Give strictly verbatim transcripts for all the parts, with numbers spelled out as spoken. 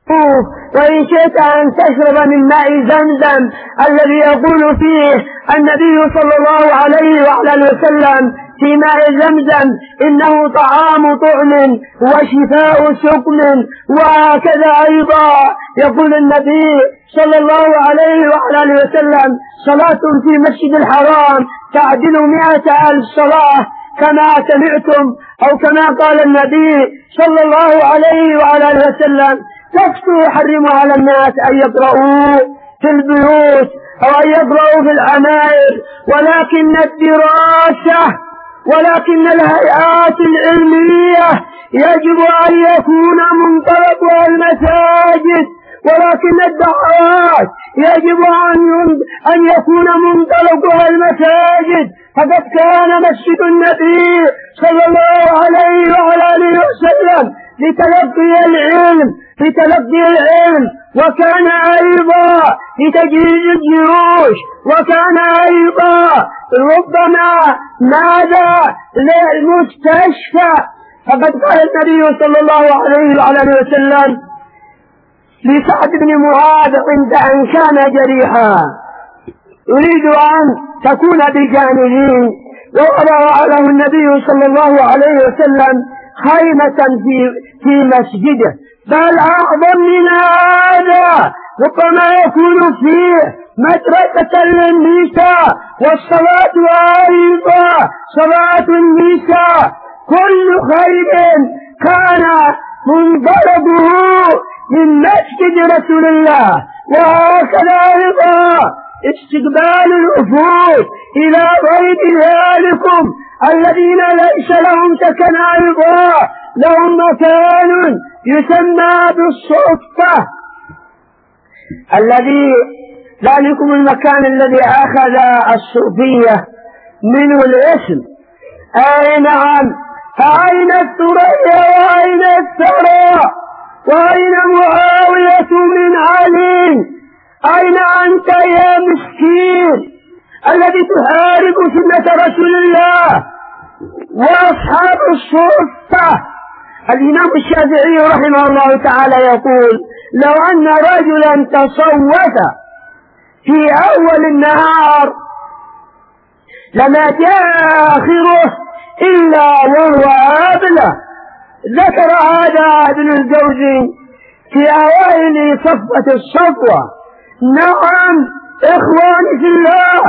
وإن شئت أن تشرب من ماء زمزم الذي يقول فيه النبي صلى الله عليه وعلى وسلم في ماء زمزم إنه طعام طعم وشفاء سقم. وهكذا أيضا يقول النبي صلى الله عليه وعلى وسلم صلاة في مسجد الحرام تعدل مئة ألف صلاة، كما سمعتم أو كما قال النبي صلى الله عليه وعلى وسلم تكفي يحرم على الناس أن يقرؤوا في البيوت أو أن يقرؤوا في العمائر، ولكن الدراسة ولكن الهيئات العلمية يجب أن يكون منطلقها المساجد، ولكن الدعوات يجب أن يكون منطلقها المساجد. فقد كان مسجد النبي صلى الله عليه وعلى وسلم لتلقي العلم لتلقي العلم وكان أيضا لتجهيز الجيوش، وكان أيضا ربما ماذا للمستشفى. فقد قال النبي صلى الله عليه وعلى وسلم لسعد بن معاذ عند أن كان جريحا يريد أن تكون بجانبه، ووضع له النبي صلى الله عليه وسلم خيمة في في مسجده، بل أعظم من هذا ربما يكون فيه مدرسة للنساء، والصلاة أيضا صلاة النساء. كل خير كان منضربه من مسجد رسول الله. وهكذا أيضا استقبال الوفود إلى غير ذلكم الذين ليس لهم سكن أيضا لهم مكان يسمى بالصفة، الذي ذلكم المكان الذي أخذ الصوفية منه الاسم. أي نعم، فأين الثريا وأين الثرى وأين معاوية من علي؟ أين أنت يا مسكين الذي تحارب سنة رسول الله وأصحاب الصفة؟ الإمام الشافعي رحمه الله تعالى يقول لو أن رجلا تصوت في أول النهار لما جاء آخره إلا وهو أبله. ذكر هذا ابن الجوزي في أوائل صفوة الصفوة. نعم إخواني في الله،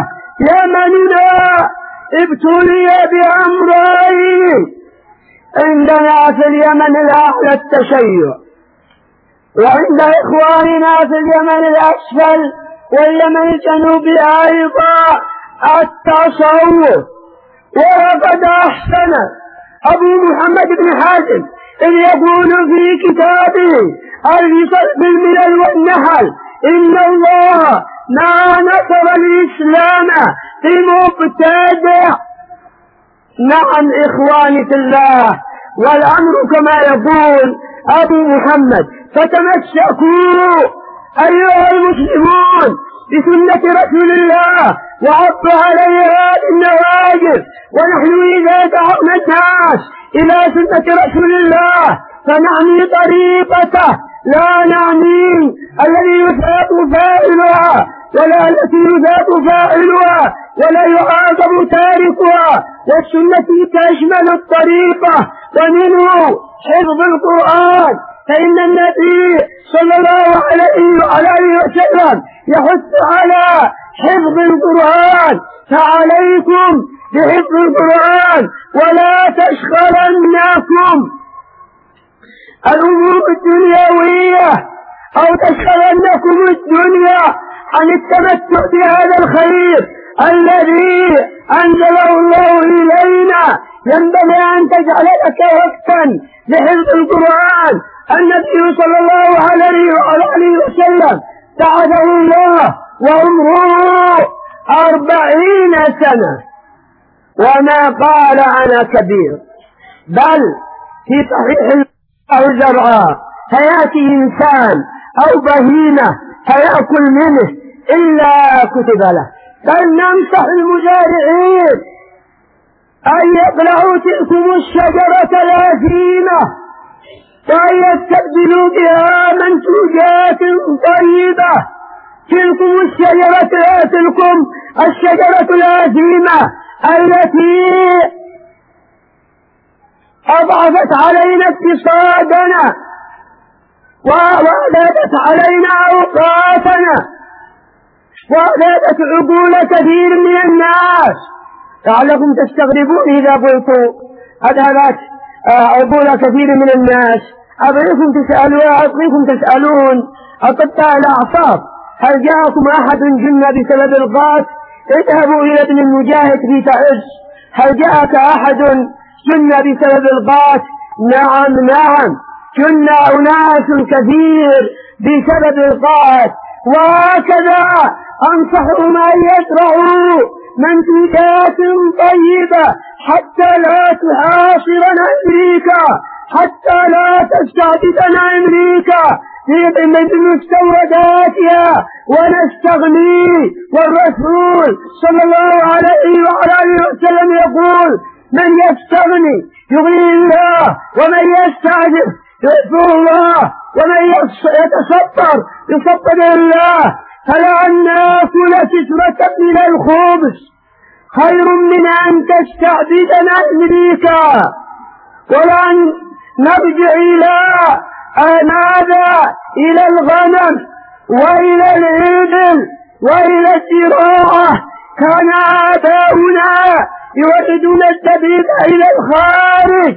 يمننا ابتلي بأمرين. عندنا في اليمن الأعلى التشيع، وعند إخواننا في اليمن الأسفل واليمن الجنوبي أيضا التصوف. وقد أحسن أبو محمد بن حازم إذ يقول في كتابه الفصل في الملل والنحل إن الله ما نصر الإسلام بمبتدع. نعم إخواني في الله، والأمر كما يقول أبو محمد فتمسكوا أيها المسلمون بسنة رسول الله وعضوا عليها بالنواجذ. ونحن إذا دعونا الناس إلى سنة رسول الله فنعني طريقته، لا نعني الذي يثاب فاعلها ولا التي يثاب فاعلها ولا يعاقب تاركها. والسنة تشمل الطريقة ومنه حفظ القرآن، فإن النبي صلى الله عليه وسلم يحث على حفظ القرآن، فعليكم بحفظ القرآن ولا تشغلنكم الأمور الدنيوية أو تشغلنكم الدنيا عن التمتع بهذا الخير الذي أنزله الله إلينا. ينبغي أن تجعل لك وقتا لحفظ القرآن. النبي صلى الله عليه وآله وسلم بعثه الله وعمره أربعين سنة وما قال أنا كبير، بل في صحيح أو زرعاء فيأتي إنسان أو بهيمة فيأكل منه إلا كتب له. بل ننصح المزارعين أن يقلعوا تلكم الشجرة الأثيمة وأن يستبدلوا بها منتوجات طيبة. تلكم الشجرة تلكم الشجرة العظيمة التي أضعفت علينا اقتصادنا وأذهبت علينا أوقاتنا وأذهبت عقول كثير من الناس. لعلكم تستغربون إذا قلت أذهبت عقول كثير من الناس. أبغيكم تسألون أبغيكم تسألون أطباء الأعصاب هل جاءكم أحد جن بسبب الغاز؟ اذهبوا إلى ابن المجاهد في تعز. هل جاءك أحد جن بسبب الغاز؟ نعم نعم جن أناس كثير بسبب الغاز. وهكذا أنصحهم أن يزرعوا منتوجات طيبة حتى لا تحاصرنا أمريكا، حتى لا تستعبدنا أمريكا في مستورداتها ونستغني. والرسول صلى الله عليه وعلى آله وسلم يقول من يستغني يغني الله ومن يستعجب يغفر الله ومن يتصبر يصبر الله. فلأن نأكل كسرة من الخبز خير من أن تستعبدنا أمريكا، ولأن نرجع إلى ماذا؟ إلى الغنم وإلى الإبل وإلى الزراعة. كان آباؤنا يوردون الزبيب إلى الخارج.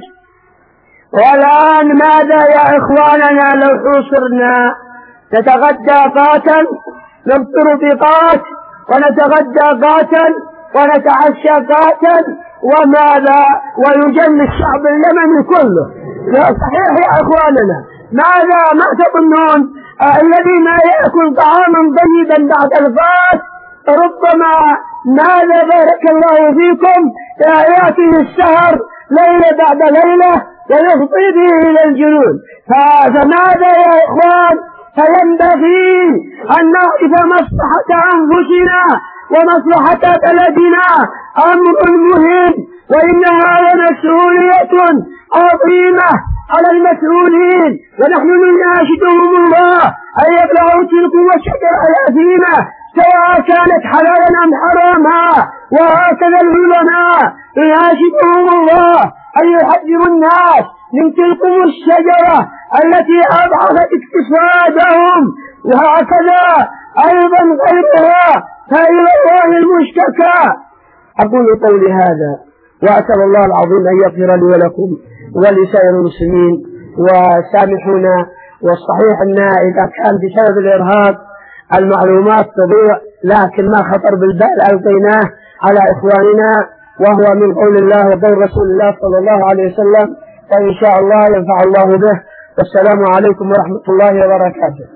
والآن ماذا يا إخواننا؟ لو حوصرنا نتغدى قاتا نفطر بقات ونتغدى قاتا ونتعشى قاتا وماذا؟ ويجن الشعب اليمني كله. صحيح يا إخواننا؟ ماذا ما تظنون؟ آه الذي ما يأكل طعاما طيبا بعد الغاز ربما ماذا بارك الله فيكم يأتي السهر ليلة بعد ليلة ويفضي به إلى الجنون. فماذا يا إخوان؟ فينبغي أن نعرف مصلحة أنفسنا ومصلحة بلدنا أمر مهم، وإنها مسؤولية عظيمة على المسؤولين. ونحن نناشدهم الله أن يبلغوا تلكم الشجرة العظيمة سواء كانت حلالا أم حراما. وهكذا العلماء يناشدهم الله أن يحذروا الناس من تلكم الشجرة التي أضعفت اقتصادهم. وهكذا أيضا غيرها فإلى الله المشتكى. أقول قولي هذا وأسأل الله العظيم أن يغفر لي ولكم ولسائر المسلمين. وسامحونا. والصحيح أن إذا كان بسبب الإرهاب المعلومات تضيع، لكن ما خطر بالبال ألقيناه على إخواننا وهو من قول الله وقول رسول الله صلى الله عليه وسلم، فإن شاء الله ينفع الله به. والسلام عليكم ورحمة الله وبركاته.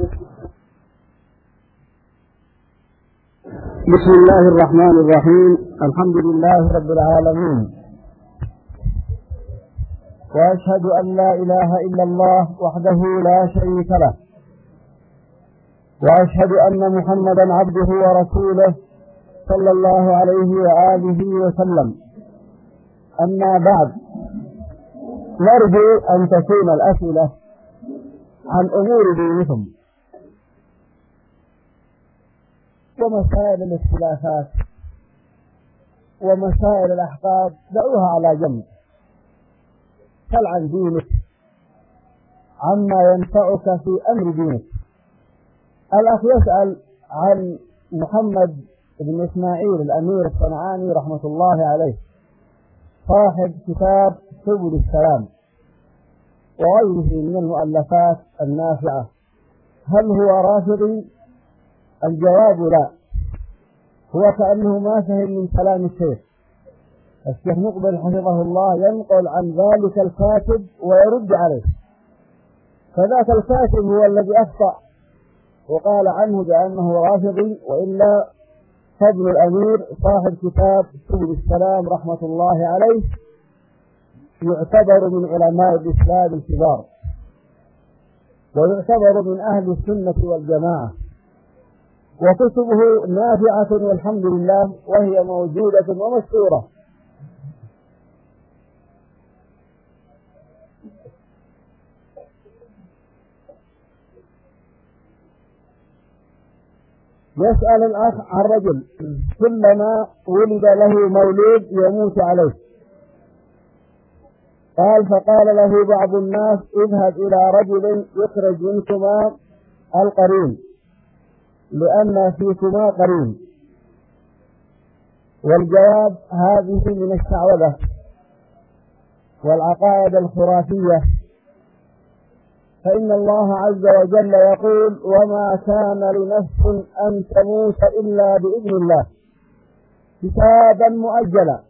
بسم الله الرحمن الرحيم. الحمد لله رب العالمين، وأشهد أن لا إله إلا الله وحده لا شريك له، وأشهد أن محمدا عبده ورسوله صلى الله عليه وآله وسلم. أما بعد، نرجو أن تكون الأسئلة عن أمور دينكم ومسائل الاختلافات ومسائل الأحقاد دعوها على جنب. سل عن دينك عما ينفعك في أمر دينك. الأخ يسأل عن محمد بن إسماعيل الأمير الصنعاني رحمة الله عليه، صاحب كتاب سبل السلام وغيره من المؤلفات النافعة، هل هو رافضي؟ الجواب لا، هو كأنه ما فهم من كلام الشيخ. الشيخ مقبل حفظه الله ينقل عن ذلك الكاتب ويرد عليه، فذاك الكاتب هو الذي أخطأ وقال عنه بأنه رافضي، وإلا فضل الأمير صاحب كتاب سبل السلام رحمة الله عليه يعتبر من علماء الإسلام الكبار، ويعتبر من أهل السنة والجماعة، وكتبه نافعة والحمد لله، وهي موجودة ومشهورة. يسأل الأخ عن رجل كلما ولد له مولود يموت عليه، قال فقال له بعض الناس اذهب إلى رجل يخرج منكما القرين لأن فيكما قرين. والجواب هذه من الشعوذة والعقائد الخرافية، فإن الله عز وجل يقول وما كان لنفس أن تموت إلا بإذن الله كتابا مؤجلا،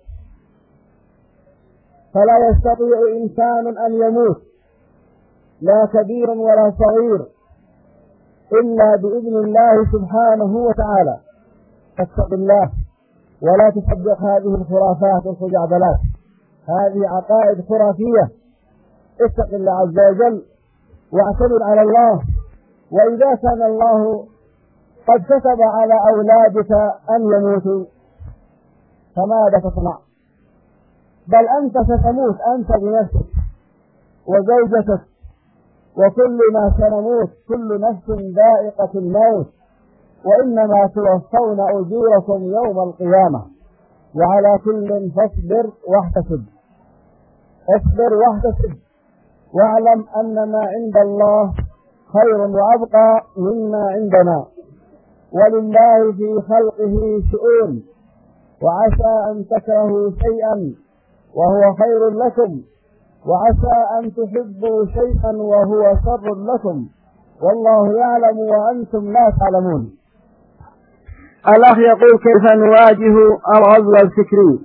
فلا يستطيع إنسان أن يموت لا كبير ولا صغير إلا بإذن الله سبحانه وتعالى. فاتق الله ولا تصدق هذه الخرافات والخزعبلات، هذه عقائد خرافية. اتق الله عز وجل واعتمد على الله، وإذا كان الله قد كتب على أولادك أن يموتوا فماذا تصنع؟ بل أنت ستموت أنت بنفسك وزوجتك وكل ما سنموت، كل نفس ذائقة الموت، وإنما توفون أجوركم يوم القيامة، وعلى كل فاصبر واحتسب. اصبر واحتسب واعلم أن ما عند الله خير وأبقى مما عندنا، ولله في خلقه شؤون، وعسى أن تكرهوا شيئا وهو خير لكم، وعسى أن تحبوا شيئا وهو شر لكم، والله يعلم وأنتم لا تعلمون. الأخ يقول كيف نواجه الغزو الفكري؟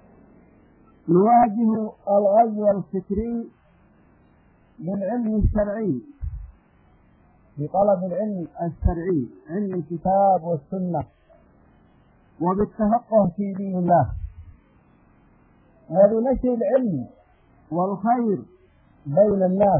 نواجه الغزو الفكري بالعلم الشرعي، بطلب العلم الشرعي، علم الكتاب والسنة، وبالتفقه في دين الله، وبنشر العلم والخير بين الناس،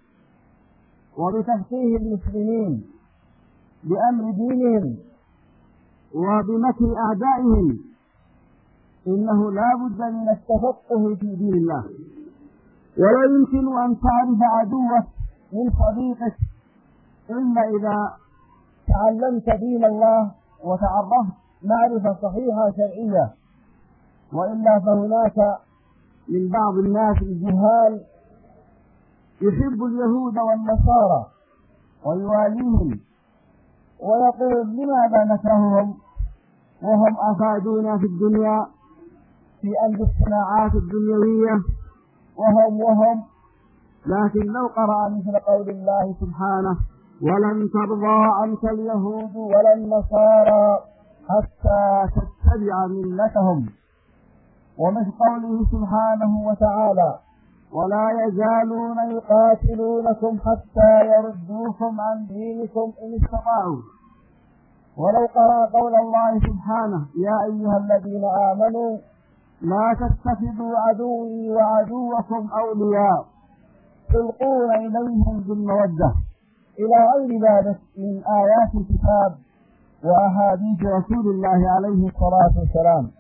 وبتفقيه المسلمين بأمر دينهم وبمكر أعدائهم. إنه لا بد من التفقه في دين الله، ولا يمكن أن تعرف عدوك من صديقك إلا إذا تعلمت دين الله وتعرفت معرفة صحيحة شرعية، وإلا فهناك من بعض الناس الجهال يحب اليهود والنصارى ويواليهم ويقول لماذا نكرههم وهم أفادونا في الدنيا في أمر الصناعات الدنيوية وهم وهم لكن لو قرأ مثل قول الله سبحانه ولن ترضى عنك اليهود ولا النصارى حتى تتبع ملتهم، ومثل قوله سبحانه وتعالى ولا يزالون يقاتلونكم حتى يردوكم عن دينكم إن استطاعوا، ولو قرأ قول الله سبحانه يا أيها الذين آمنوا لا تتخذوا عدوي وعدوكم أولياء تلقون إليهم بالمودة، إلى غير ذلك من آيات الكتاب وأحاديث رسول الله عليه الصلاة والسلام.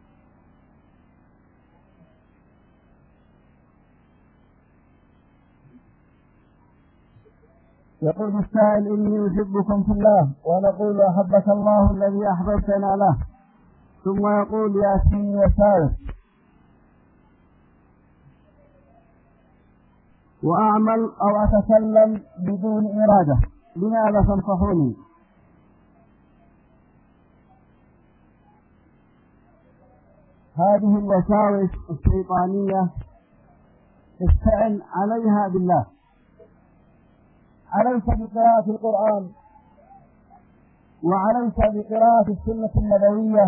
يقول السائل إني أحبكم في الله، ونقول أحبك الله الذي أحببتنا له، ثم يقول ياسين وسائر وأعمل أو أتكلم بدون إرادة، لماذا تنصحوني؟ هذه الوساوس الشيطانية استعن عليها بالله، عليك بقراءة القرآن، وعليك بقراءة السنة النبوية،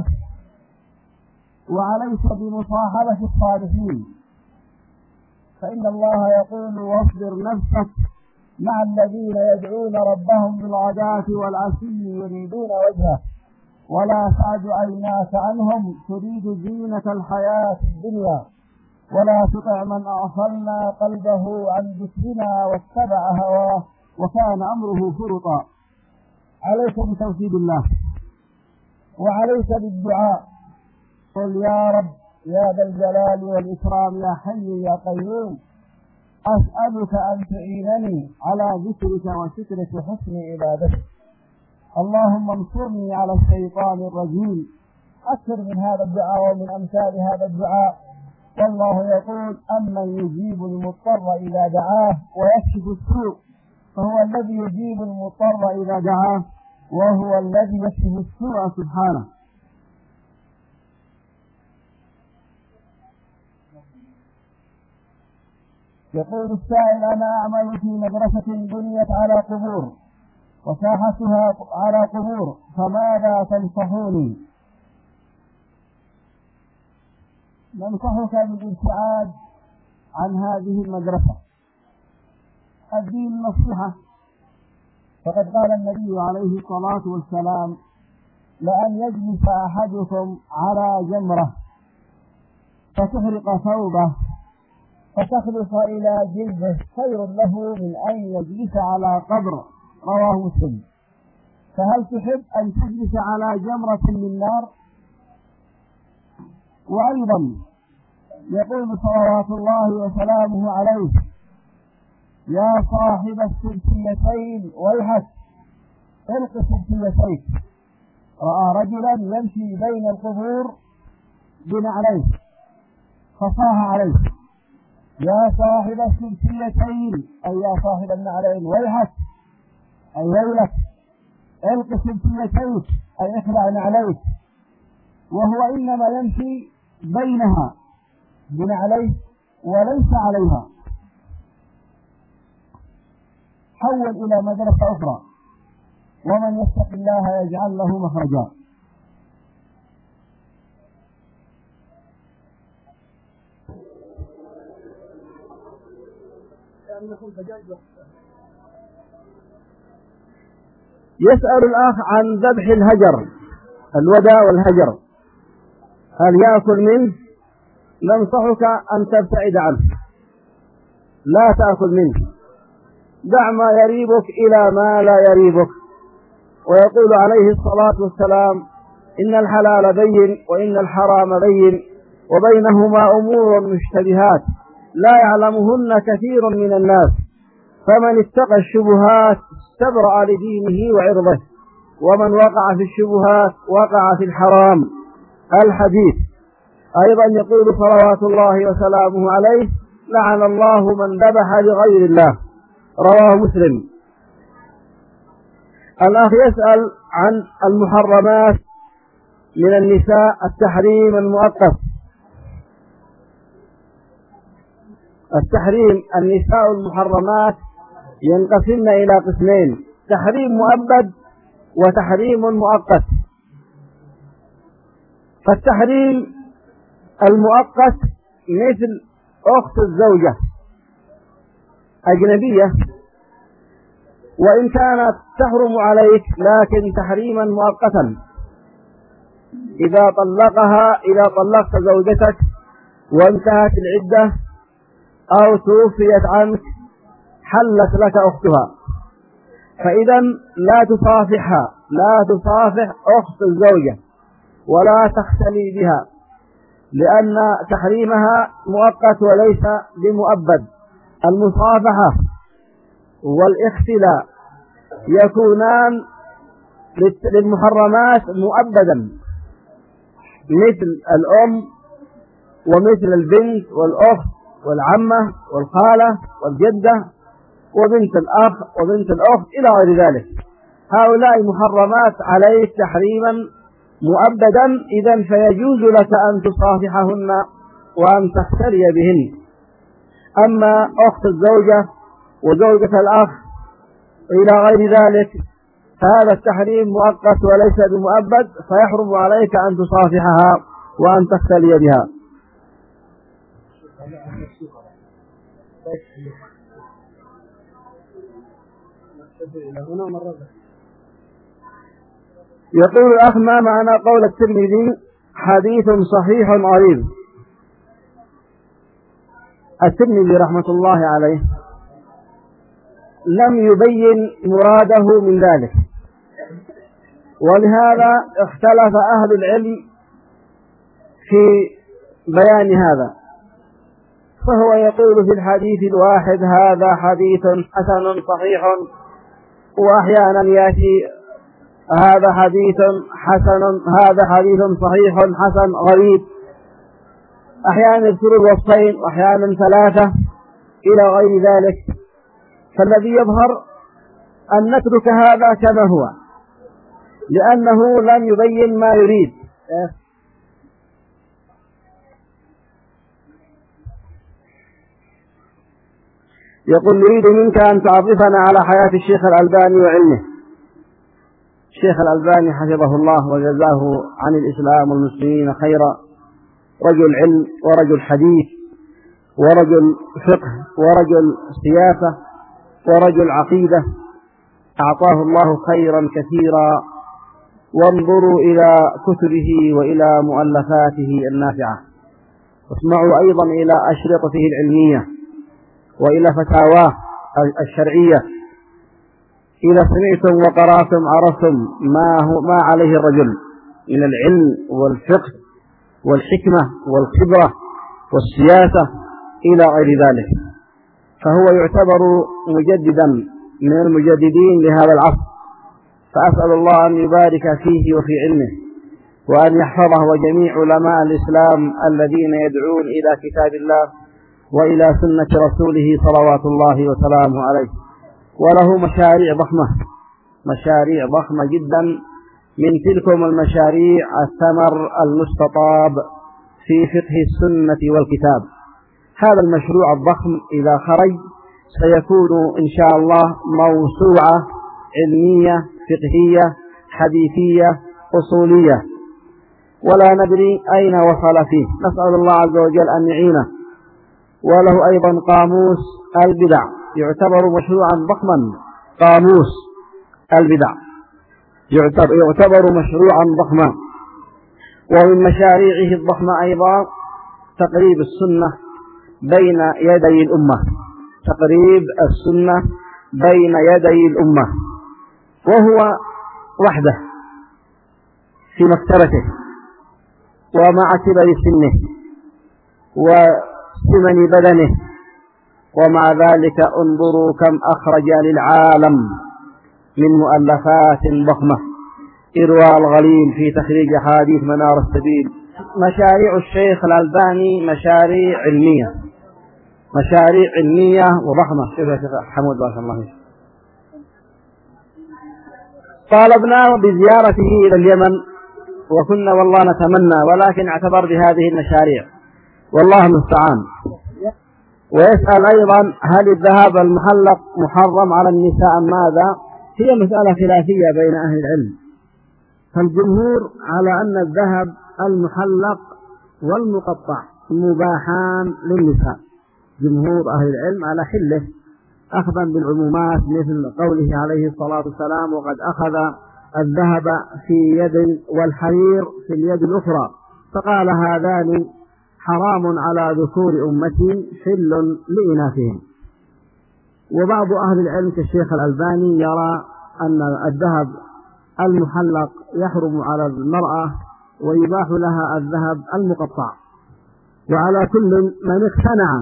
وعليك بمصاحبة الصالحين، فإن الله يقول واصبر نفسك مع الذين يدعون ربهم بالغداة والعشي يريدون وجهه ولا تعد عيناك عنهم تريد زينة الحياة الدنيا ولا تطع من أغفلنا قلبه عن ذكرنا واتبع هواه وكان أمره فرطا. عليك بتوحيد الله، وعليك بالدعاء، قل يا رب يا ذا الجلال والإكرام يا حي يا قيوم أسألك أن تعينني على ذكرك وشكرك وحسن عبادتك. اللهم انصرني على الشيطان الرجيم. أكثر من هذا الدعاء ومن أمثال هذا الدعاء. والله يقول: أمن يجيب المضطر إذا دعاه ويكشف السوء، فهو الذي يجيب المضطر إذا دعاه وهو الذي يكشف السوء سبحانه. يقول السائل: أنا أعمل في مدرسة بنيت على قبور وساحتها على قبور، فماذا تنصحوني؟ ننصحك بالابتعاد عن هذه المدرسة. الدين النصيحة، فقد قال النبي عليه الصلاة والسلام: لأن يجلس أحدكم على جمرة فتحرق ثوبه فتخلص إلى جلده خير له من أن يجلس على قبر. رواه مسلم. فهل تحب أن تجلس على جمرة من نار؟ وأيضا يقول صلوات الله وسلامه عليه: يا صاحب السلسلتين ويحك، الق سلسلتيك. رأى رجلا يمشي بين القبور بنعليه فصاح عليه: يا صاحب السلسلتين، أي يا صاحب النعلين، ويحك أي ويلك، الق سلسلتيك أي اخلع نعليك. وهو إنما يمشي بينها بنعليه وليس عليها. حول إلى مدرسة أخرى. ومن يتق الله يجعل له مخرجا. يسأل الأخ عن ذبح الهجر، الودى والهجر، هل يأكل منه؟ ننصحك أن تبتعد عنه، لا تأكل منه، دع ما يريبك إلى ما لا يريبك. ويقول عليه الصلاة والسلام: إن الحلال بين وإن الحرام بين وبينهما أمور مشتبهات لا يعلمهن كثير من الناس، فمن اتقى الشبهات استبرأ لدينه وعرضه، ومن وقع في الشبهات وقع في الحرام. الحديث. أيضا يقول صلوات الله وسلامه عليه: لعن الله من ذبح لغير الله. رواه مسلم. الأخ يسأل عن المحرمات من النساء التحريم المؤقت. التحريم النساء المحرمات ينقسمن إلى قسمين: تحريم مؤبد وتحريم مؤقت. فالتحريم المؤقت مثل أخت الزوجة أجنبية، وإن كانت تحرم عليك لكن تحريما مؤقتا. إذا طلقها إذا طلقت زوجتك وانتهت العدة أو توفيت عنك حلت لك أختها، فإذا لا تصافحها، لا تصافح أخت الزوجة ولا تختلي بها، لأن تحريمها مؤقت وليس بمؤبد. المصافحة والاختلاء يكونان للمحرمات مؤبدا، مثل الأم ومثل البنت والأخت والعمة والخالة والجدة وبنت الأخ وبنت الأخت إلى غير ذلك. هؤلاء محرمات عليك تحريما مؤبدا، إذن فيجوز لك أن تصافحهن وأن تختلي بهن. أما أخت الزوجة وزوجة الأخ إلى غير ذلك فهذا التحريم مؤقت وليس بمؤبد، فيحرم عليك أن تصافحها وأن تختلي بها. يقول الأخ: ما معنى قول الترمذي حديث صحيح غريب؟ الترمذي رحمة الله عليه لم يبين مراده من ذلك، ولهذا اختلف أهل العلم في بيان هذا. فهو يقول في الحديث الواحد: هذا حديث حسن صحيح، وأحيانا يأتي هذا حديث حسن، هذا حديث صحيح حسن غريب، أحيانا يذكر الوصفين وأحيانا ثلاثة إلى غير ذلك. فالذي يظهر أن نترك هذا كما هو، لأنه لم يبين ما يريد. يقول: نريد منك أن تعرفنا على حياة الشيخ الألباني وعلمه. الشيخ الألباني حفظه الله وجزاه عن الإسلام والمسلمين خيرا، رجل علم ورجل حديث ورجل فقه ورجل سياسة ورجل عقيدة، أعطاه الله خيرا كثيرا. وانظروا إلى كتبه وإلى مؤلفاته النافعة، واسمعوا أيضا إلى أشرطته العلمية وإلى فتاواه الشرعية. إذا سمعتم وقرأتم عرفتم ما هو ما عليه الرجل من العلم والفقه والحكمة والخبرة والسياسة إلى غير ذلك. فهو يعتبر مجددا من المجددين لهذا العصر، فأسأل الله أن يبارك فيه وفي علمه، وأن يحفظه وجميع علماء الإسلام الذين يدعون إلى كتاب الله وإلى سنة رسوله صلوات الله وسلامه عليه. وله مشاريع ضخمة، مشاريع ضخمة جدا، من تلكم المشاريع الثمر المستطاب في فقه السنة والكتاب. هذا المشروع الضخم إذا خرج سيكون إن شاء الله موسوعة علمية فقهية حديثية أصولية، ولا ندري أين وصل فيه. نسأل الله عز وجل أن يعينه. وله أيضا قاموس البدع، يعتبر مشروعا ضخما. قاموس البدع يعتبر مشروعا ضخما. ومن مشاريعه الضخمة أيضا تقريب السنة بين يدي الأمة، تقريب السنة بين يدي الأمة، وهو وحده في مكتبته ومع كبر سنه وسمن بدنه، ومع ذلك انظروا كم أخرج للعالم من مؤلفات ضخمة. إرواء الغليل في تخريج حديث منار السبيل. مشاريع الشيخ الألباني مشاريع علمية، مشاريع علمية وضخمة. شوف يا شيخ حمود بارك الله فيك. طالبنا بزيارته إلى اليمن وكنا والله نتمنى، ولكن اعتبر بهذه المشاريع والله المستعان. ويسأل أيضا: هل الذهب المحلق محرم على النساء أم ماذا؟ هي مسألة خلافية بين أهل العلم، فالجمهور على أن الذهب المحلق والمقطع مباحان للنساء. جمهور أهل العلم على حله، أخذا بالعمومات، مثل قوله عليه الصلاة والسلام: وقد أخذ الذهب في يد والحرير في اليد الأخرى، فقال: هذان حرام على ذكور أمتي حل لإناثهم. وبعض أهل العلم كالشيخ الألباني يرى أن الذهب المحلق يحرم على المرأة ويباح لها الذهب المقطع. وعلى كل من اقتنع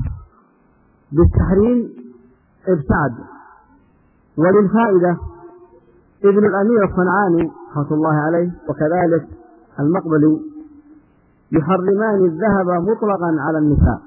بالتحريم ابتعد. وللفائدة ابن الأمير الصنعاني رحمة الله عليه وكذلك المقبلي يحرمان الذهب مطلقا على النساء.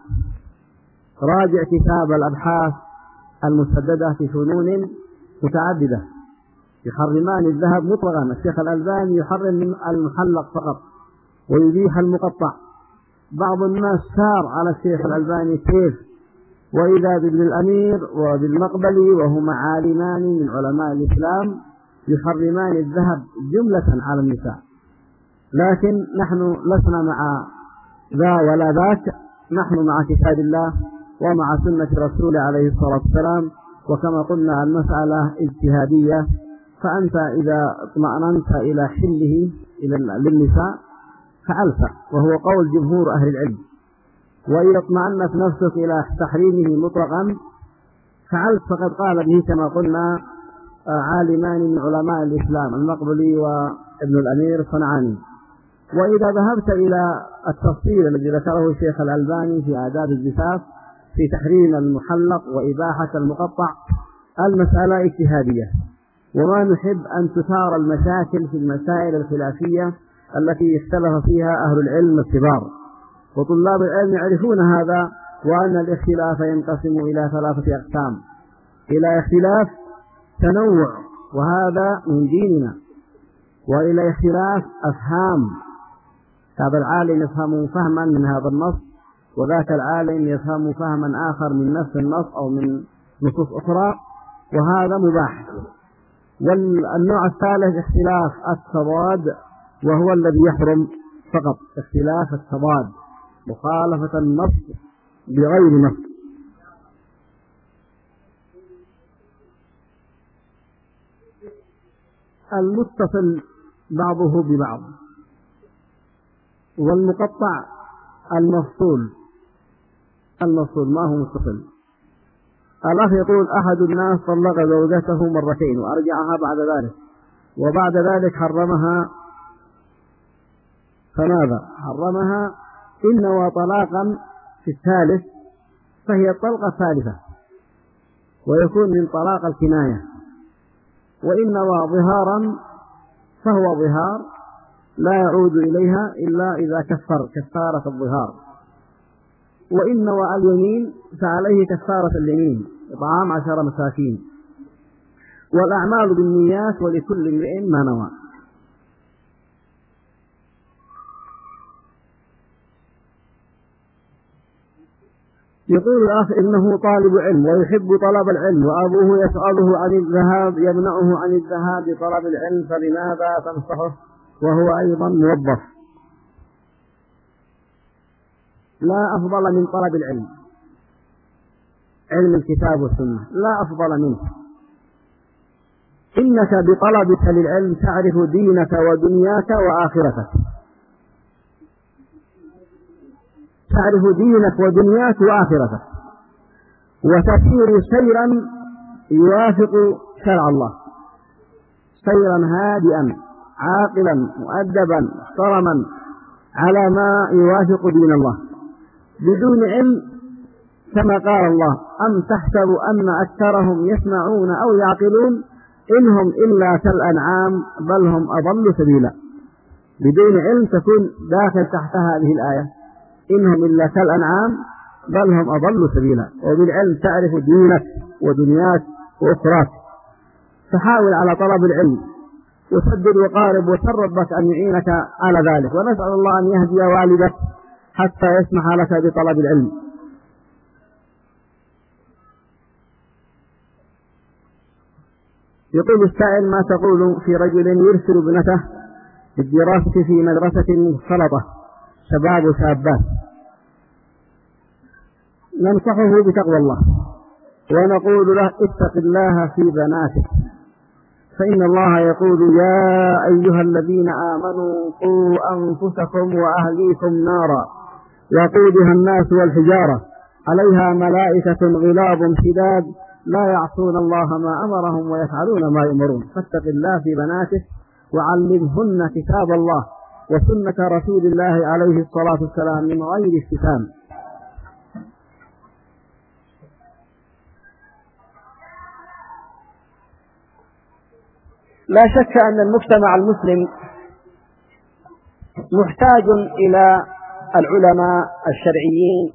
راجع كتاب الأبحاث المسددة في فنون متعددة، يحرمان الذهب مطلقا. الشيخ الألباني يحرم المحلق فقط ويبيح المقطع. بعض الناس سار على الشيخ الألباني كيف، وإذا بابن الأمير وبالمقبلي وهما عالمان من علماء الإسلام يحرمان الذهب جملة على النساء. لكن نحن لسنا مع ذا ولا ذاك، نحن مع كتاب الله ومع سنة رسوله عليه الصلاة والسلام. وكما قلنا المسألة اجتهادية، فأنت إذا اطمأننت إلى حله للنساء فعلت، وهو قول جمهور أهل العلم. وإذا اطمأنت نفسك إلى تحريمه مطلقا فعلت، فقد قال به كما قلنا عالمان من علماء الإسلام المقبلي وابن الأمير الصنعاني. وإذا ذهبت إلى التفصيل الذي ذكره الشيخ الألباني في آداب الزفاف في تحريم المحلق وإباحة المقطع، المسألة اجتهادية، وما نحب أن تثار المشاكل في المسائل الخلافية التي اختلف فيها أهل العلم الكبار، وطلاب العلم يعرفون هذا، وأن الاختلاف ينقسم إلى ثلاثة أقسام: إلى اختلاف تنوع وهذا من ديننا، وإلى اختلاف أفهام، هذا العالم يفهم فهما من هذا النص وذاك العالم يفهم فهما آخر من نفس النص أو من نصوص أخرى، وهذا مباح. والنوع الثالث اختلاف التضاد، وهو الذي يحرم فقط، اختلاف التضاد، مخالفة النص بغير نص. المتصل بعضه ببعض، والمقطع المفصول. المفصول ما هو متصل. الأخ يقول: أحد الناس طلق زوجته مرتين وأرجعها بعد ذلك، وبعد ذلك حرمها، فماذا؟ حرمها إن نوى طلاقا في الثالث فهي الطلقة الثالثة، ويكون من طلاق الكناية. وإن نوى ظهارا فهو ظهار لا يعود إليها إلا إذا كفر كفارة الظهار. وإن نوى اليمين فعليه كفارة اليمين، إطعام عشر مساكين. والأعمال بالنيات ولكل امرئ ما نوى. يقول الأخ: إنه طالب علم ويحب طلب العلم، وأبوه يسأله عن الذهاب يمنعه عن الذهاب لطلب العلم، فلماذا تنصحه وهو أيضا موظف؟ لا أفضل من طلب العلم، علم الكتاب والسنة لا أفضل منه. إنك بطلبك للعلم تعرف دينك ودنياك وآخرتك، تعرف دينك ودنياك وآخرتك، وتسير سيرا يوافق شرع الله، سيرا هادئا عاقلا مؤدبا محترما على ما يوافق دين الله، بدون علم. كما قال الله: أم تحسب أن أكثرهم يسمعون أو يعقلون إنهم إلا كالأنعام بل هم أضل سبيلا. بدون علم تكون داخل تحت هذه الآية، إنهم إلا كالأنعام بل هم أضل سبيلا. وبالعلم تعرف دينك ودنياك وأخراك. فحاول على طلب العلم وسدد وقارب، وسر ربك أن يعينك على ذلك، ونسأل الله أن يهدي والدك حتى يسمح لك بطلب العلم. يقول السائل: ما تقول في رجل يرسل ابنته للدراسة في مدرسة مختلطة شباب وشابات؟ ننصحه بتقوى الله ونقول له: اتق الله في بناتك، فإن الله يقول: يا أيها الذين آمنوا قوا أنفسكم وأهليكم نارا وقودها الناس والحجارة عليها ملائكة غلاظ شداد لا يعصون الله ما أمرهم ويفعلون ما يؤمرون. فاتق الله في بناتك وعلمهن كتاب الله وسنة رسول الله عليه الصلاة والسلام من غير استثناء. لا شك أن المجتمع المسلم محتاج إلى العلماء الشرعيين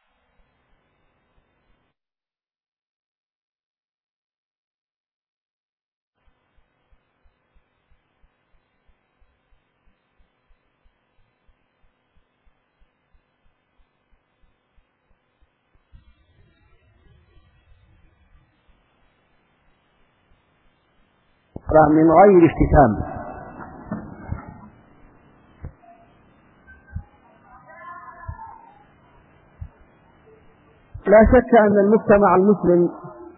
من غير افتتام. لا شك أن المجتمع المسلم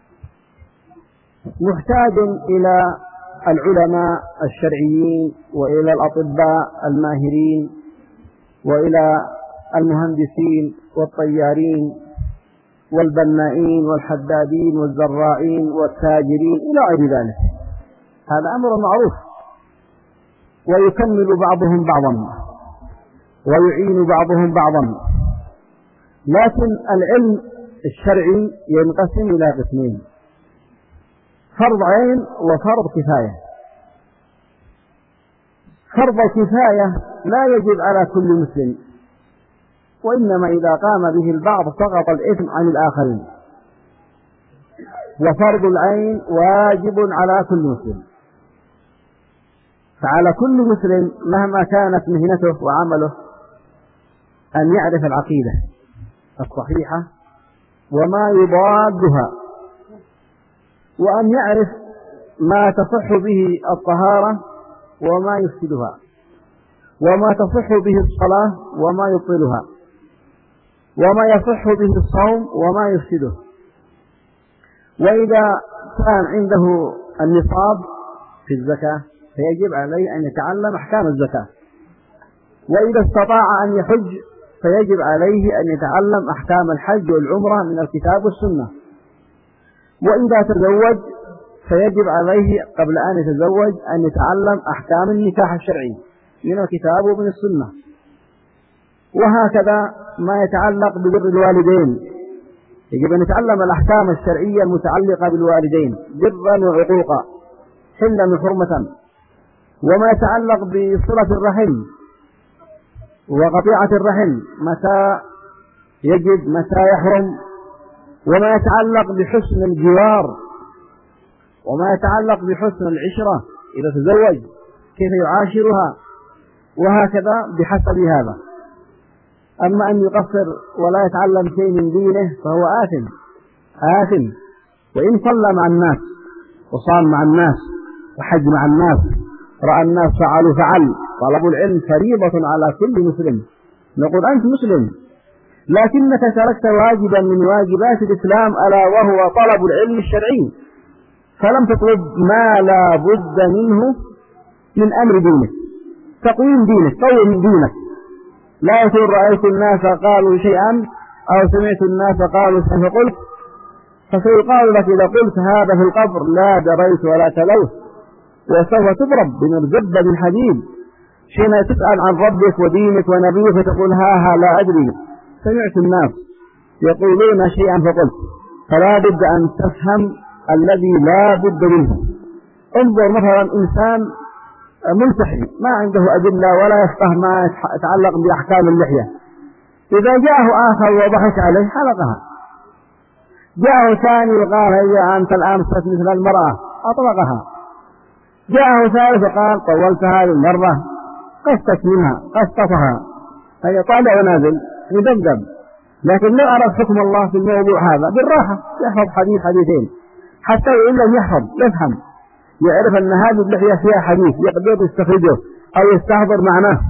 محتاج إلى العلماء الشرعيين وإلى الأطباء الماهرين وإلى المهندسين والطيارين والبنائين والحدادين والزراعين والتاجرين إلى غير ذلك. هذا أمر معروف، ويكمل بعضهم بعضا ويعين بعضهم بعضا. لكن العلم الشرعي ينقسم إلى قسمين: فرض عين وفرض كفاية. فرض الكفاية لا يجب على كل مسلم، وإنما إذا قام به البعض سقط الإثم عن الآخرين. وفرض العين واجب على كل مسلم، فعلى كل مسلم مهما كانت مهنته وعمله أن يعرف العقيدة الصحيحة وما يضادها، وأن يعرف ما تصح به الطهارة وما يفسدها، وما تصح به الصلاة وما يبطلها، وما يصح به الصوم وما يفسده. وإذا كان عنده النصاب في الزكاة فيجب عليه أن يتعلم أحكام الزكاة، وإذا استطاع أن يحج فيجب عليه أن يتعلم أحكام الحج والعمرة من الكتاب والسنة. وإذا تزوج فيجب عليه قبل أن يتزوج أن يتعلم أحكام النكاح الشرعي من الكتاب ومن السنة. وهكذا ما يتعلق ببر الوالدين، يجب أن يتعلم الأحكام الشرعية المتعلقة بالوالدين برا وعقوقا، حلا وحرمة. وما يتعلق بصلة الرحم وقطيعة الرحم متى يجب متى يحرم، وما يتعلق بحسن الجوار، وما يتعلق بحسن العشرة إذا تزوج كيف يعاشرها، وهكذا بحسب هذا. أما أن يقصر ولا يتعلم شيء من دينه فهو آثم آثم وإن صلى مع الناس وصام مع الناس وحج مع الناس، رأى الناس فعلوا فعل. طلب العلم فريضة على كل مسلم. نقول أنت مسلم لكنك تركت واجبا من واجبات الإسلام ألا وهو طلب العلم الشرعي، فلم تطلب ما لا بد منه من أمر دينك، تقويم دينك، قوم دينك. لا يقول رأيت الناس قالوا شيئا أو سمعت الناس قالوا شيئا فقلت، فسيقال لك إذا قلت هذا في القبر لا دريت ولا تلوت، وسوف تضرب بمرزبة من حديد حين تسأل عن ربك ودينك ونبيك فتقول ها ها لا أدري، سمعت الناس يقولون شيئا فقلت. فلا بد أن تفهم الذي لا بد منه. انظر مثلا إنسان ملتحي ما عنده أدلة ولا يفقه ما يتعلق بأحكام اللحية، إذا جاءه آخر وضحك عليه حلقها، جاءه ثاني وقال هيا أنت الآن صرت مثل المرأة أطلقها، جاءه ثالث وقال طولت هذه المرة قصت منها قصتها، هي طالع ونازل يدمدم. لكن لو أراد حكم الله في الموضوع هذا بالراحة يحفظ حديث حديثين، حتى إن لم يحفظ يفهم يعرف أن هذه اللحية فيها حديث يقدر يستخرجه أو يستحضر معناه.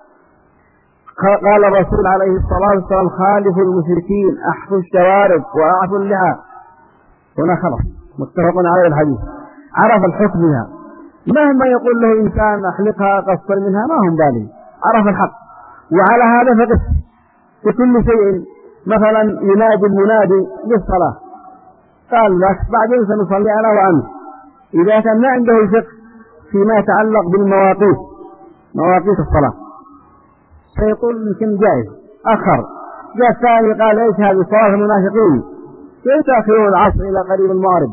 قال الرسول عليه الصلاة والسلام خالف المشركين أحفوا الشوارب وأعفوا اللحى، هنا خلاص متفق على الحديث، عرف الحكم بها. مهما يقول له إنسان أحلقها قصر منها ما هم بالي، عرف الحق. وعلى هذا فقط في كل شيء، مثلا ينادي المنادي بالصلاة قال لك بعدين سنصلي أنا وأنت، إذا كان ما عنده الفقه فيما يتعلق بالمواقيت مواقيت الصلاة سيقول يمكن جائز أخر. جاء الثاني قال إيش هذه صلاة المنافقين كيف تأخرون العصر إلى قريب المغرب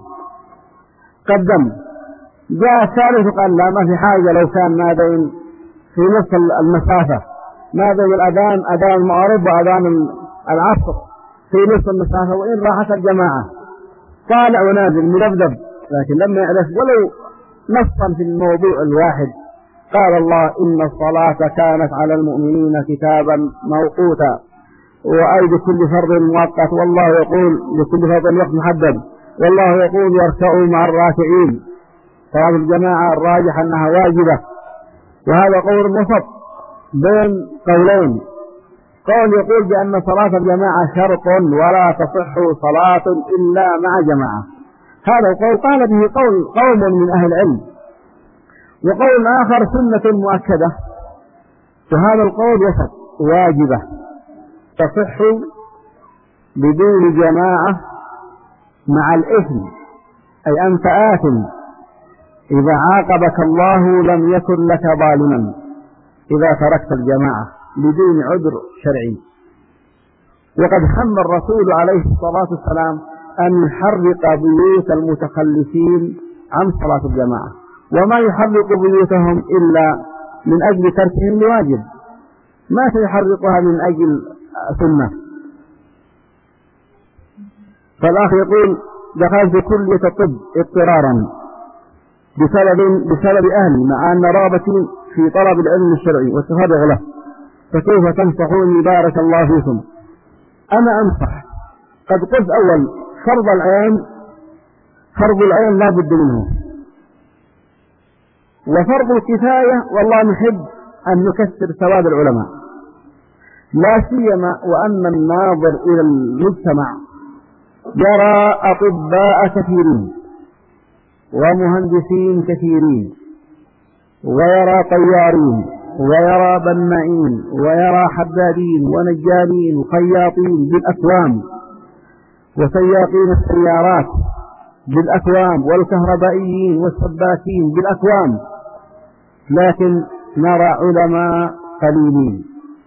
قدم. جاء الثالث قال لا ما في حاجة لو كان ما بين في نصف المسافة ما بين الأذان أذان المغرب وأذان العصر في نصف المسافة وإن راحت الجماعة طالع ونازل مذبذب. لكن لما يعرف ولو نصا في الموضوع الواحد قال الله إن الصلاة كانت على المؤمنين كتابا موقوتا وأي بكل فرض مؤقت، والله يقول لكل فرض وقت محدد، والله يقول يركعوا مع الراكعين. صلاة الجماعة الراجح أنها واجبة، وهذا قول وسط بين قولين. قول يقول بأن صلاة الجماعة شرط ولا تصح صلاة إلا مع جماعة، هذا القول قال به قول قوم من أهل العلم، وقول آخر سنة مؤكدة، وهذا القول وسط واجبة تصح بدون جماعة مع الإثم، أي أنت آثم إذا عاقبك الله لم يكن لك ظالما إذا تركت الجماعة بدون عذر شرعي. وقد هم الرسول عليه الصلاة والسلام أن يحرق بيوت المتخلفين عن صلاة الجماعة، وما يحرق بيوتهم إلا من أجل تركهم لواجب، ما سيحرقها من أجل سنة. فالأخ يقول دخلت كلية الطب اضطرارا بسبب بسبب أهلي، مع أن رغبتي في طلب العلم الشرعي والتفرغ له، فكيف تنصحوني بارك الله فيكم؟ أنا أنصح، قد قلت أول فرض العين فرض العين لا بد منه، وفرض الكفاية والله نحب أن نكثر ثواب العلماء، لا سيما وأن الناظر إلى المجتمع يرى أطباء كثيرين ومهندسين كثيرين، ويرى طيارين، ويرى بنائين، ويرى حدادين ونجارين وخياطين بالأكوام، وسياقين السيارات بالأكوام، والكهربائيين والسباكين بالأكوام، لكن نرى علماء قليلين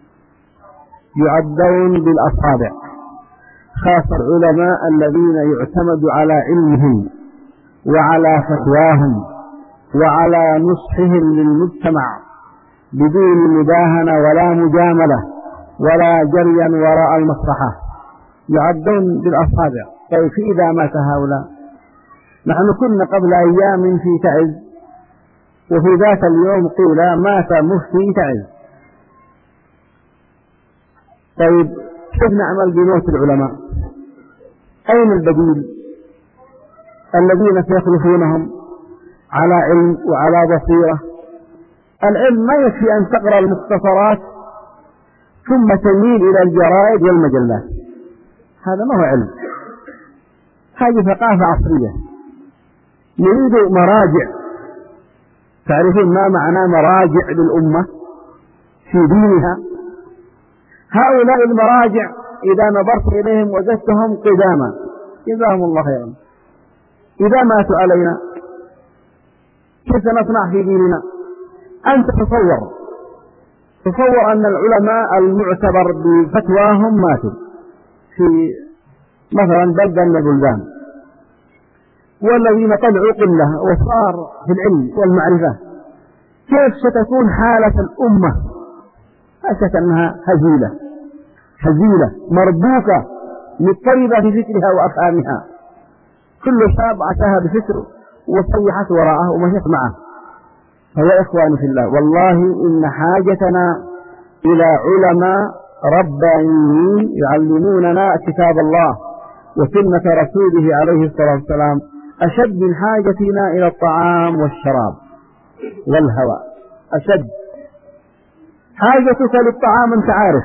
يعدون بالأصابع، خاصة العلماء الذين يعتمد على علمهم وعلى فتواهم وعلى نصحهم للمجتمع بدون مداهنة ولا مجاملة ولا جريا وراء المصلحة، يعدون بالأصابع. طيب إذا مات هؤلاء، نحن كنا قبل أيام في تعز، وفي ذات اليوم قيل مات مفتي تعز. طيب كيف نعمل بموت العلماء؟ أين البديل الذين سيخلفونهم على علم وعلى بصيرة؟ العلم ما يكفي أن تقرأ المختصرات ثم تميل إلى الجرائد والمجلات، هذا ما هو علم، هذه ثقافة عصرية. نريد مراجع، تعرفون ما معنى مراجع للأمة في دينها؟ هؤلاء المراجع إذا نظرت إليهم وجدتهم قداما جزاهم الله خيرا، إذا ماتوا علينا كيف نصنع في ديننا؟ أنت تصور تصور أن العلماء المعتبر بفتواهم ماتوا في مثلا بلدة من البلدان، والذين طلعوا قلة وصار في العلم والمعرفة، كيف ستكون حالة الأمة؟ أشك أنها هزيلة هزيلة مربوكة مضطربة في فكرها وأفهامها، كل شاب أتاها بفكر وصيحت وراءه ومشت معه. فيا إخواني في الله، والله إن حاجتنا إلى علماء ربانيين يعلموننا كتاب الله وسنة رسوله عليه الصلاة والسلام أشد من حاجتنا إلى الطعام والشراب والهواء. أشد حاجتك للطعام أنت عارف،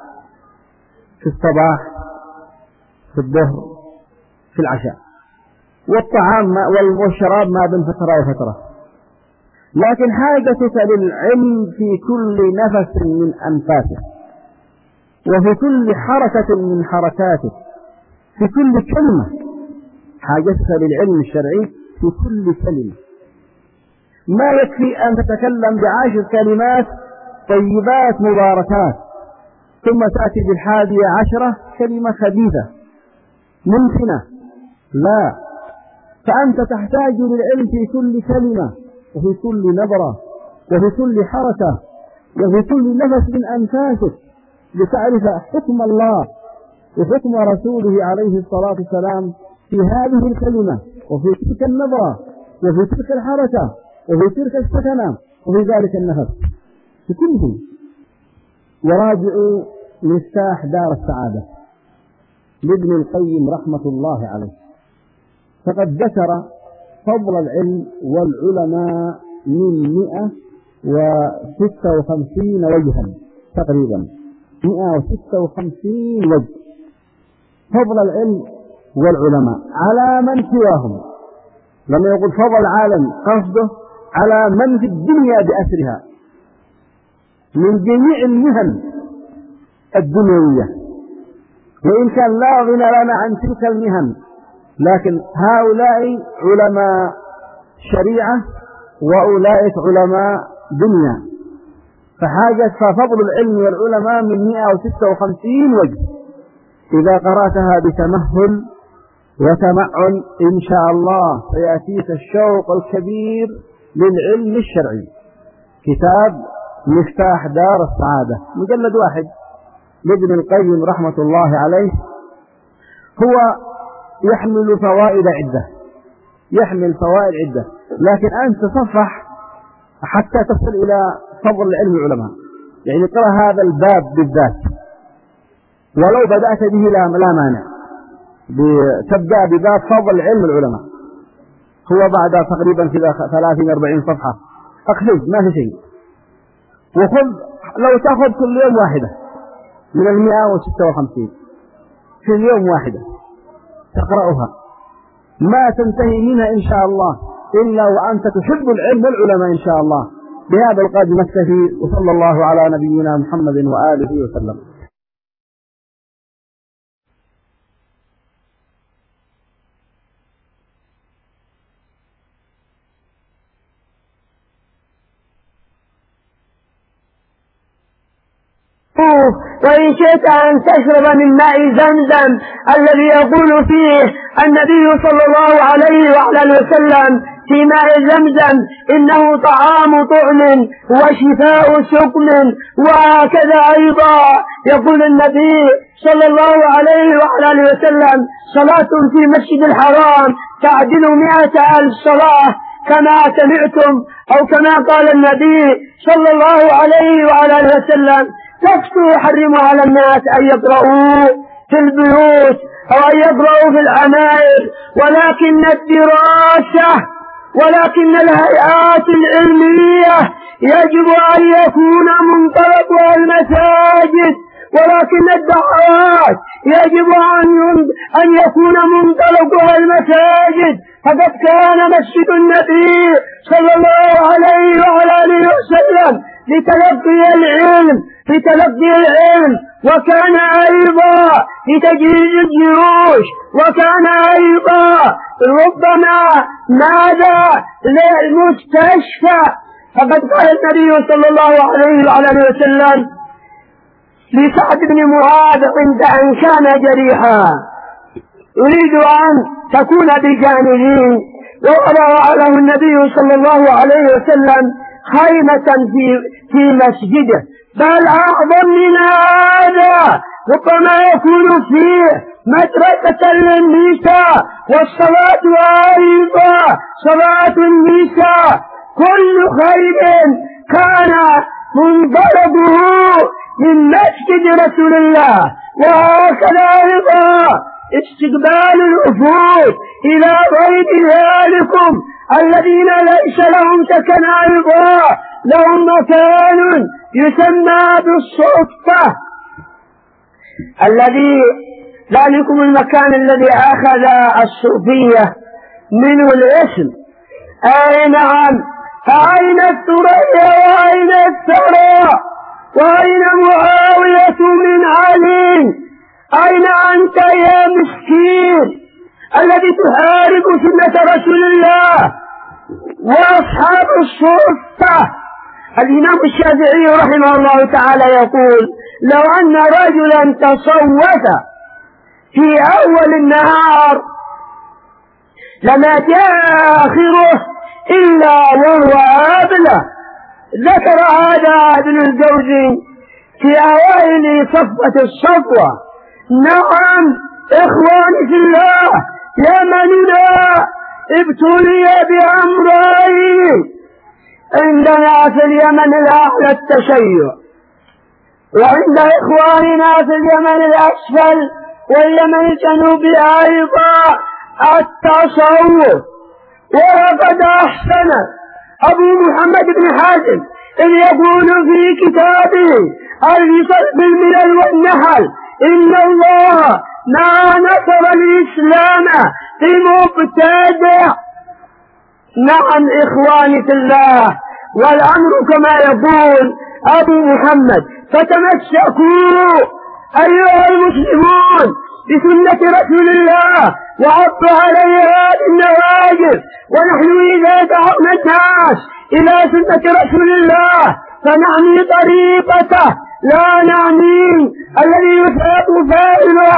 في الصباح في الظهر في العشاء، والطعام والشراب ما بين فترة وفترة، لكن حاجتك للعلم في كل نفس من أنفاسك، وفي كل حركة من حركاتك، في كل كلمة. حاجتك للعلم الشرعي في كل كلمة. ما يكفي أن تتكلم بعشر كلمات طيبات مباركات ثم تأتي بالحادية عشرة كلمة خبيثة ممكنة، لا، فأنت تحتاج للعلم في كل كلمة وفي كل نبرة وفي كل حركة وفي كل نفس من أنفاسك، لتعرف حكم الله وحكم رسوله عليه الصلاة والسلام في هذه الكلمة وفي تلك النبرة وفي تلك الحركة وفي تلك السكنة وفي ذلك النفس، في كله. وراجعوا مفتاح دار السعادة لابن القيم رحمة الله عليه، فقد ذكر فضل العلم والعلماء من مئة وستة وخمسين وجها تقريبا، مئة وستة وخمسين وجه فضل العلم والعلماء على من سواهم. لما يقول فضل العالم قصده على من في الدنيا بأسرها من جميع المهن الدنيوية، وإن كان لا غنى لنا عن تلك المهن، لكن هؤلاء علماء شريعة وأولئك علماء دنيا. فحاجة ففضل العلم والعلماء من مئة وستة وخمسين وجه، إذا قرأتها بتمهل وتمعن إن شاء الله سيأتيك الشوق الكبير للعلم الشرعي. كتاب مفتاح دار السعادة مجلد واحد لابن القيم رحمة الله عليه، هو يحمل فوائد عدة يحمل فوائد عدة لكن أنت تصفح حتى تصل إلى فضل علم العلماء. يعني اقرأ هذا الباب بالذات ولو بدأت به لا مانع، تبدأ بباب فضل علم العلماء، هو بعد تقريبا كذا ثلاثين أربعين صفحة، أخذ ما في شيء. وخذ لو تأخذ كل يوم واحدة من المئة وستة وخمسين في اليوم واحدة تقرأها ما تنتهي منها إن شاء الله إلا وأنت تحب العلم والعلماء إن شاء الله. بهذا القدر نكتفي، وصلى الله على نبينا محمد وآله وسلم. وإن شئت أن تشرب من ماء زمزم الذي يقول فيه النبي صلى الله عليه وعلى وسلم في ماء زمزم إنه طعام طعم وشفاء سقم. وهكذا أيضا يقول النبي صلى الله عليه وعلى وسلم صلاة في مسجد الحرام تعدل مئة ألف صلاة، كما سمعتم أو كما قال النبي صلى الله عليه وعلى وسلم تكفي يحرم على الناس أن يقرؤوا في البيوت أو أن يقرؤوا في العمائر، ولكن الدراسة ولكن الهيئات العلمية يجب أن يكون منطلقها المساجد، ولكن الدعوات يجب أن يكون منطلقها المساجد. فقد كان مسجد النبي صلى الله عليه وعلى وسلم لتلقي العلم لتلقي العلم وكان أيضا لتجهيز الجيوش، وكان أيضا ربما ماذا للمستشفى. فقد قال النبي صلى الله عليه وعلى وسلم لسعد بن معاذ عند أن كان جريحا أريد أن تكون بجانبي، ووضع له النبي صلى الله عليه وسلم خيمة في في مسجده، بل أعظم من هذا ربما يكون فيه مدرسة للنساء، والصلاة أيضا صلاة النساء. كل خير كان منطلقه من مسجد رسول الله. وهكذا أيضا استقبال الوفود إلى غير ذلكم الذين ليس لهم سكن أيضا لهم مكان يسمى بالصفة، الذي ذلكم المكان الذي أخذ الصوفية منه الاسم. أي نعم، فأين الثريا وأين الثرى وأين معاوية من علي؟ أين أنت يا مسكين الذي تحارب سنة رسول الله وأصحاب الصفة؟ الإمام الشافعي رحمه الله تعالى يقول لو أن رجلا تصوت في أول النهار لما جاء آخره إلا وهو أبله. ذكر هذا ابن الجوزي في أوائل صفوة الصفوة. نعم إخواني في الله، يمننا ابتلي بأمرين عندنا في اليمن الأعلى التشيع، وعند إخواننا في اليمن الأسفل واليمن الجنوبي أيضا التصوف. وقد أحسن أبو محمد بن حازم إذ يقول في كتابه الفصل بالملل والنحل إن الله ما نصر الإسلام بمبتدع. نعم إخواني في الله، والأمر كما يقول أبو محمد فتمسكوا أيها المسلمون بسنة رسول الله وعضوا عليها بالنواجذ. ونحن إذا دعونا الناس إلى سنة رسول الله فنعني طريقته، لا نعني الذي يثاب فاعلها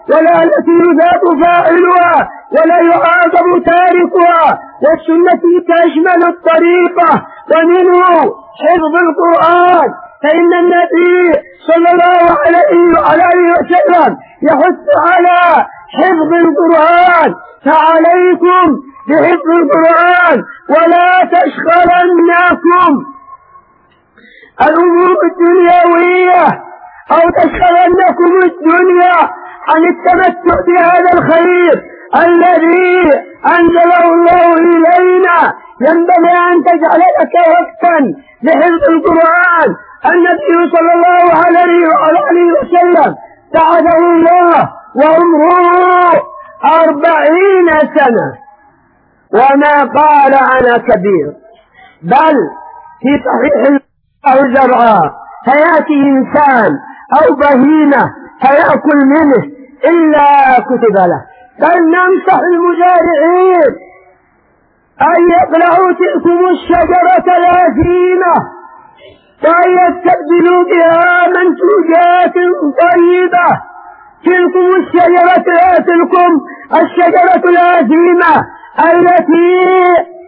ولا التي يذاب فاعلها ولا يعاقب تاركها، والسنة تشمل الطريقة ومنه حفظ القرآن، فإن النبي صلى الله عليه وسلم يحث على حفظ القرآن، فعليكم بحفظ القرآن ولا تشغلنكم الأمور الدنيوية أو تشغلنكم الدنيا عن التمتع بهذا الخير الذي أنزله الله إلينا. ينبغي أن تجعل لك وقتا لحفظ القرآن. النبي صلى الله عليه وآله وسلم بعثه الله وعمره أربعين سنة وما قال أنا كبير، بل في صحيح أو زرعا فيأتي إنسان أو بهيمة فيأكل منه إلا كتب له. فلننصح المزارعين أن يقلعوا تلكم الشجرة الأثيمة وأن يستبدلوا بها منتوجات طيبة. تلكم الشجرة تلكم الشجرة الأثيمة التي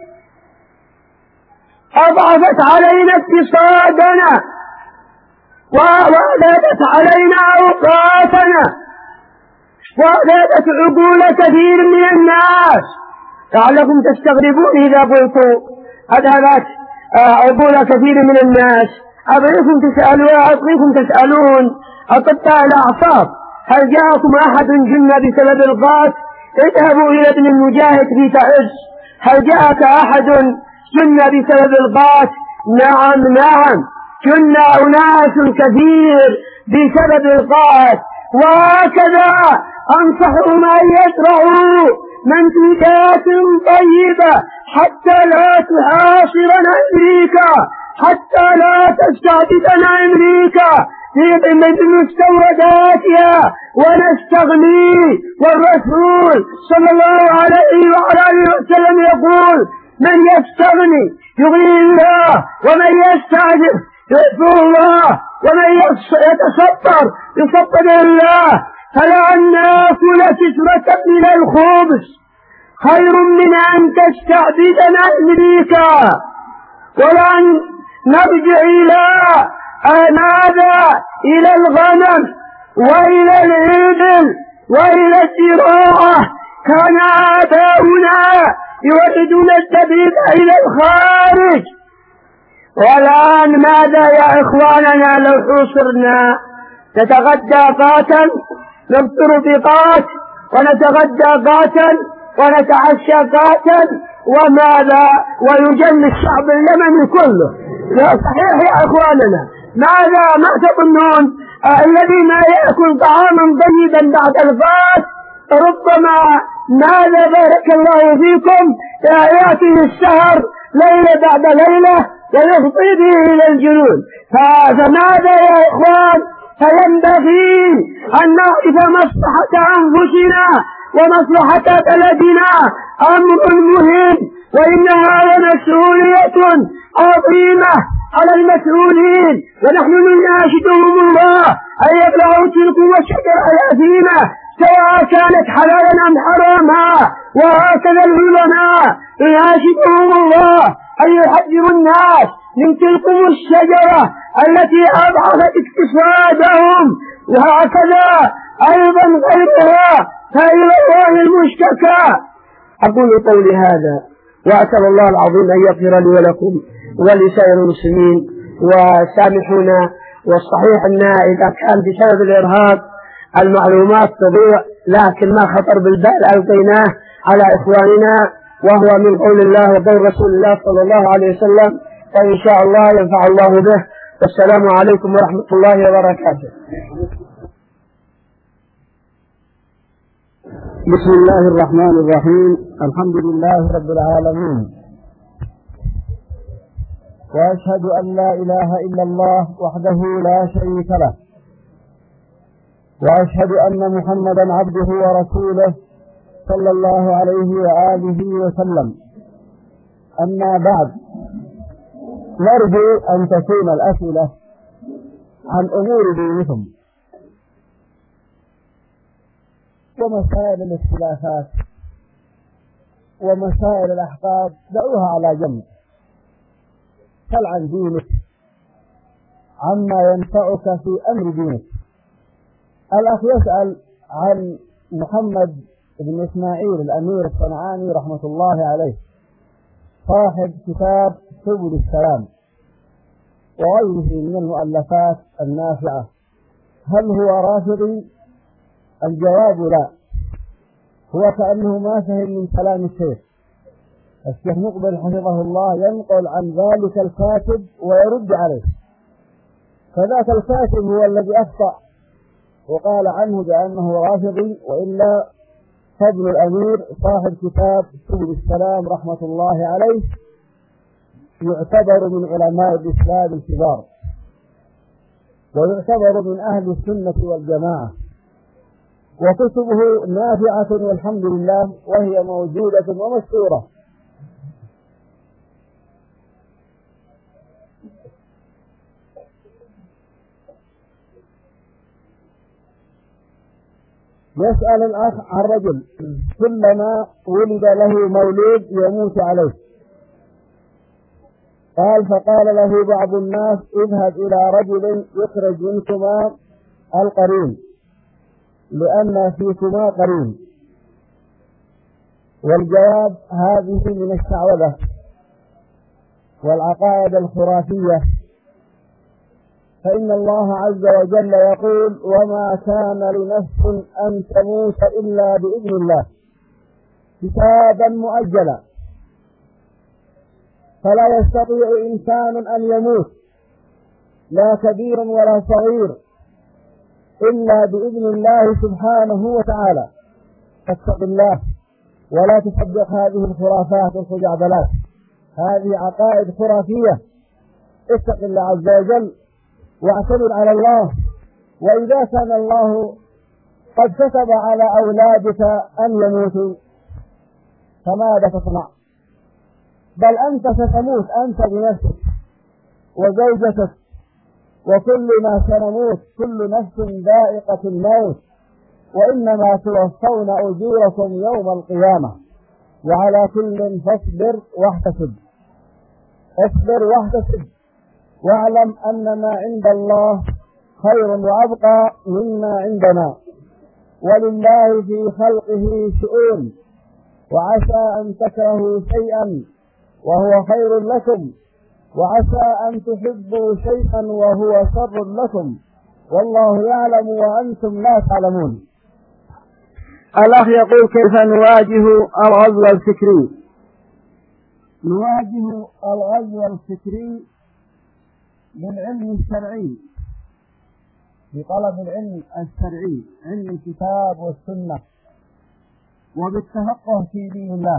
أضعفت علينا اقتصادنا وأذهبت علينا أوقاتنا وأذهبت عقول كثير من الناس. لعلكم تستغربون إذا قلت أذهبت عقول كثير من الناس. أبغيكم تسألون أبغيكم تسألون أطباء الأعصاب هل جاءكم أحد جن بسبب الغاث؟ اذهبوا إلى ابن المجاهد في تعز. هل جاءك أحد جن بسبب الغاث؟ نعم نعم جن أناس كثير بسبب الغاث. وهكذا أنصحهم أن يزرعوا منتوجات طيبة حتى لا تحاصرنا أمريكا، حتى لا تستعبدنا أمريكا بمستورداتها ونستغني. والرسول صلى الله عليه وعلى وسلم يقول من يستغني يغني الله ومن يستعجب يعفو الله ومن يتصبر يصبر الله. فلأن نأكل كسرة من الخبز خير من أن تستعبدنا أمريكا، ولأن نرجع إلى ماذا؟ إلى الغنم وإلى الإبل وإلى الزراعة. كان آباؤنا يوردون الزبيب إلى الخارج. والآن ماذا يا إخواننا؟ لو حصرنا نتغدى قاتا نفطر بقات ونتغدى قاتا ونتعشى قاتا وماذا؟ ويجن الشعب اليمني كله. لا صحيح يا إخواننا، ماذا ما تظنون؟ آه الذي ما يأكل طعاما طيبا بعد الغاث ربما ماذا بارك الله فيكم يأتي السهر ليلة بعد ليلة ويفضي به إلى الجنون. فماذا يا إخوان؟ فينبغي أن نعرف مصلحة أنفسنا ومصلحة بلدنا أمر مهم، وإنها مسؤولية عظيمة على المسؤولين. ونحن نناشدهم الله أن يبلغوا تلكم الشجرة الأثيمة سواء كانت حلالا أم حراما. وهكذا العلماء يناشدهم الله أن يحذروا الناس من تلكم الشجرة التي أضعفت اقتصادهم. وهكذا أيضا غيرها، فإلى الله المشتكى. أقول قولي هذا وأسأل الله العظيم أن يغفر لي ولكم ولسائر المسلمين. وسامحونا، والصحيح أن إذا كان بسبب الإرهاب المعلومات تضيع، لكن ما خطر بالبال ألقيناه على إخواننا، وهو من قول الله وقول رسول الله صلى الله عليه وسلم، فإن شاء الله ينفع الله به. والسلام عليكم ورحمة الله وبركاته. بسم الله الرحمن الرحيم. الحمد لله رب العالمين، وأشهد أن لا إله إلا الله وحده لا شريك له، وأشهد أن محمدا عبده ورسوله صلى الله عليه وآله وسلم. أما بعد، نرجو أن تكون الأسئلة عن أمور دينكم. ومسائل الاختلافات ومسائل الأحقاد دعوها على جنب. سل عن دينك عما ينفعك في أمر دينك. الأخ يسأل عن محمد بن إسماعيل الأمير الصنعاني رحمة الله عليه، صاحب كتاب سبل السلام وغيره من المؤلفات النافعة، هل هو رافضي؟ الجواب لا، هو كأنه ما فهم من كلام الشيخ. الشيخ مقبل حفظه الله ينقل عن ذلك الكاتب ويرد عليه، فذاك الكاتب هو الذي أخطأ وقال عنه بأنه رافضي، وإلا فضل الأمير صاحب كتاب سبل السلام رحمة الله عليه يعتبر من علماء الإسلام الكبار، ويعتبر من أهل السنة والجماعة، وكتبه نافعة والحمد لله، وهي موجودة ومشهورة. يسأل الأخ عن رجل كلما ولد له مولود يموت عليه، قال فقال له بعض الناس اذهب إلى رجل يخرج منكما القرين لأن فيكما قرين. والجواب هذه من الشعوذة والعقائد الخرافية، فإن الله عز وجل يقول وما كان لنفس أن تموت إلا بإذن الله كتابا مؤجلا، فلا يستطيع إنسان أن يموت لا كبير ولا صغير إلا بإذن الله سبحانه وتعالى. فاتق الله ولا تصدق هذه الخرافات والخزعبلات، هذه عقائد خرافية. اتق الله عز وجل واعتمد على الله، وإذا كان الله قد كتب على أولادك أن يموتوا فماذا تصنع؟ بل أنت ستموت أنت بنفسك وزوجتك وكلنا سنموت، كل نفس ذائقة الموت، وإنما توفون أجوركم يوم القيامة، وعلى كل فاصبر واحتسب. اصبر واحتسب واعلم أن ما عند الله خير وأبقى مما عندنا، ولله في خلقه شؤون، وعسى أن تكرهوا شيئا وهو خير لكم، وعسى أن تحبوا شيئا وهو شر لكم، والله يعلم وأنتم لا تعلمون. الأخ يقول كيف نواجه الغزو الفكري؟ نواجه الغزو الفكري بالعلم الشرعي، بطلب العلم الشرعي، علم الكتاب والسنة، وبالتفقه في دين الله،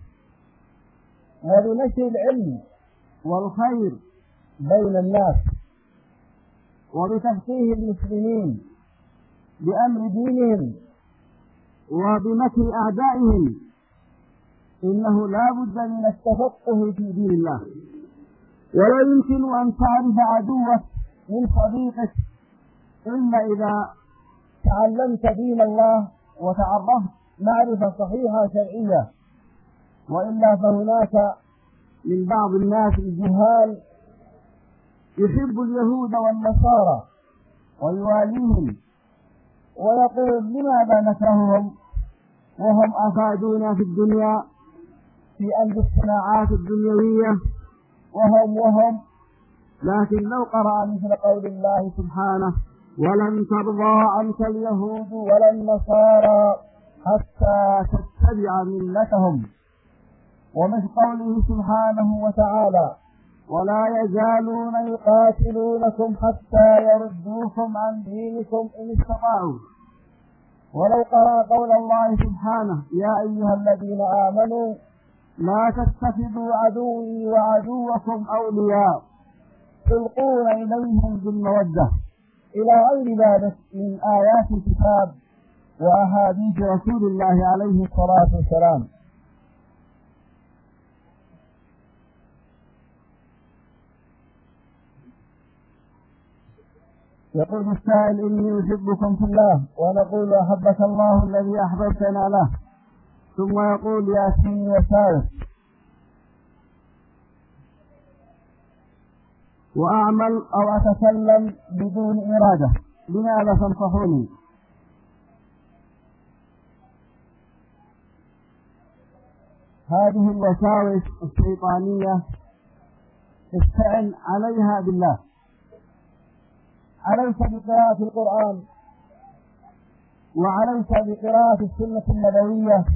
وبنشر العلم والخير بين الناس، وبتفقيه المسلمين بأمر دينهم وبمكر أعدائهم. إنه لا بد من التفقه في دين الله، ولا يمكن أن تعرف عدوك من صديقك إلا إذا تعلمت دين الله وتعرفت معرفة صحيحة شرعية، وإلا فهناك من بعض الناس الجهال يحب اليهود والنصارى ويواليهم ويقول لماذا نكرههم وهم أفادونا في الدنيا في أمر الصناعات الدنيوية وهم وهم لكن لو قرأ مثل قول الله سبحانه ولن ترضى عنك اليهود ولا النصارى حتى تتبع ملتهم، ومثل قوله سبحانه وتعالى ولا يزالون يقاتلونكم حتى يردوكم عن دينكم إن استطاعوا. ولو قرأ قول الله سبحانه يا أيها الذين آمنوا لا تتخذوا عدوي وعدوكم أولياء تلقون إليهم بالمودة، إلى غير ذلك من آيات الكتاب وأحاديث رسول الله عليه الصلاة والسلام. يقول السائل: إني أحبكم في الله، ونقول: أحبك الله الذي أحببتنا له. ثم يقول: يأتيني وساوس وأعمل أو أتكلم بدون إرادة، لماذا تنصحوني؟ هذه الوساوس الشيطانية استعن عليها بالله. عليك بقراءة القرآن، وعليك بقراءة السنة النبوية،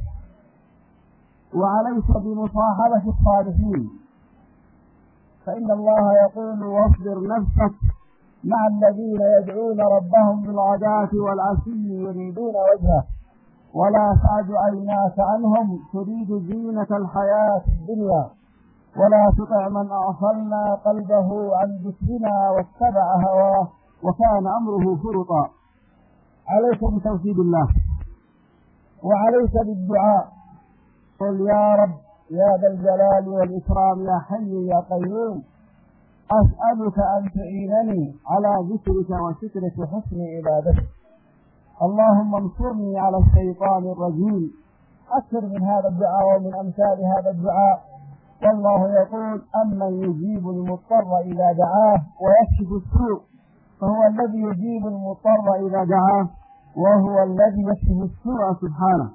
وعليك بمصاحبة الصالحين، فإن الله يقول: واصبر نفسك مع الذين يدعون ربهم بالغداة والعشي يريدون وجهه ولا تعد عيناك عنهم تريد زينة الحياة الدنيا ولا تطع من أغفلنا قلبه عن ذكرنا واتبع هواه وكان أمره فرطا. عليك بتوحيد الله، وعليك بالدعاء. قل: يا رب يا ذا الجلال والإكرام يا حي يا قيوم، أسألك أن تعينني على ذكرك وشكرك وحسن عبادتك. اللهم انصرني على الشيطان الرجيم. أكثر من هذا الدعاء ومن أمثال هذا الدعاء. والله يقول: أمن يجيب المضطر إذا دعاه ويكشف السوء، فهو الذي يجيب المضطر إذا دعاه وهو الذي يكشف السوء سبحانه.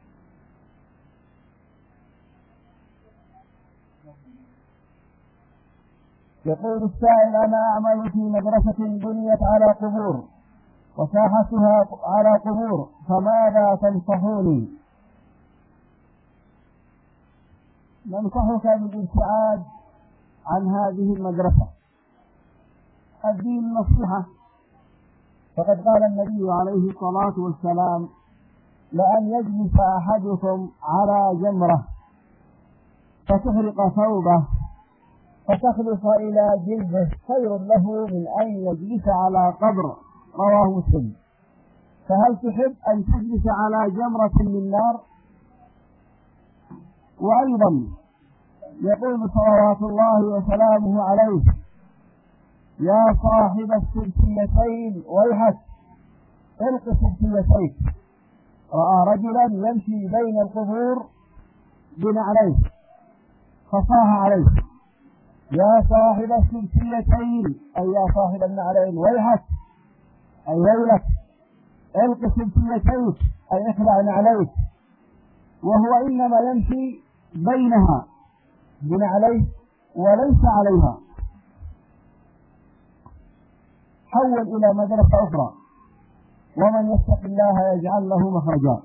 يقول السائل: أنا أعمل في مدرسة بنيت على قبور وساحتها على قبور، فماذا تنصحوني؟ ننصحك بالابتعاد عن هذه المدرسة. الدين النصيحة، فقد قال النبي عليه الصلاة والسلام: لأن يجلس أحدكم على جمرة فتحرق ثوبه فتخلص إلى جلده خير له من أن يجلس على قبر. رواه مسلم. فهل تحب أن تجلس على جمرة من نار؟ وأيضا يقول صلوات الله وسلامه عليه: يا صاحب السلسلتين ويحك الق سلسلتيك. رأى رجلا يمشي بين القبور بنعليه فصاح عليه: يا صاحب السلسلتين، أي يا صاحب النعلين، ويحك أي ويلك، الق سلسلتيك أي اخلع نعليك. وهو إنما يمشي بينها بنعليه وليس عليها. حول إلى مدرسة أخرى، ومن يتق الله يجعل له مخرجا.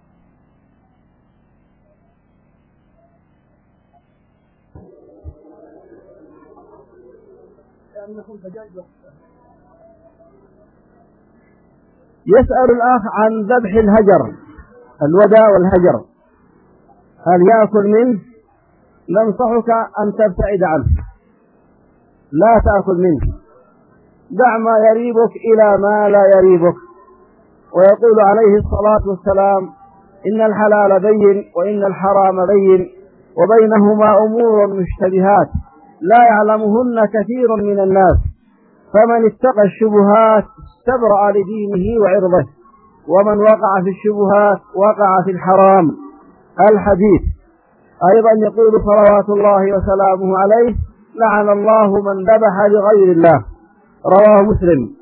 يسأل الأخ عن ذبح الهجر، الودى والهجر، هل يأكل منه؟ ننصحك أن تبتعد عنه، لا تأكل منه، دع ما يريبك إلى ما لا يريبك. ويقول عليه الصلاة والسلام: إن الحلال بين وإن الحرام بين وبينهما أمور مشتبهات لا يعلمهن كثير من الناس، فمن اتقى الشبهات استبرأ لدينه وعرضه، ومن وقع في الشبهات وقع في الحرام. الحديث. أيضا يقول صلوات الله وسلامه عليه: لعن الله من ذبح لغير الله. رواه مسلم.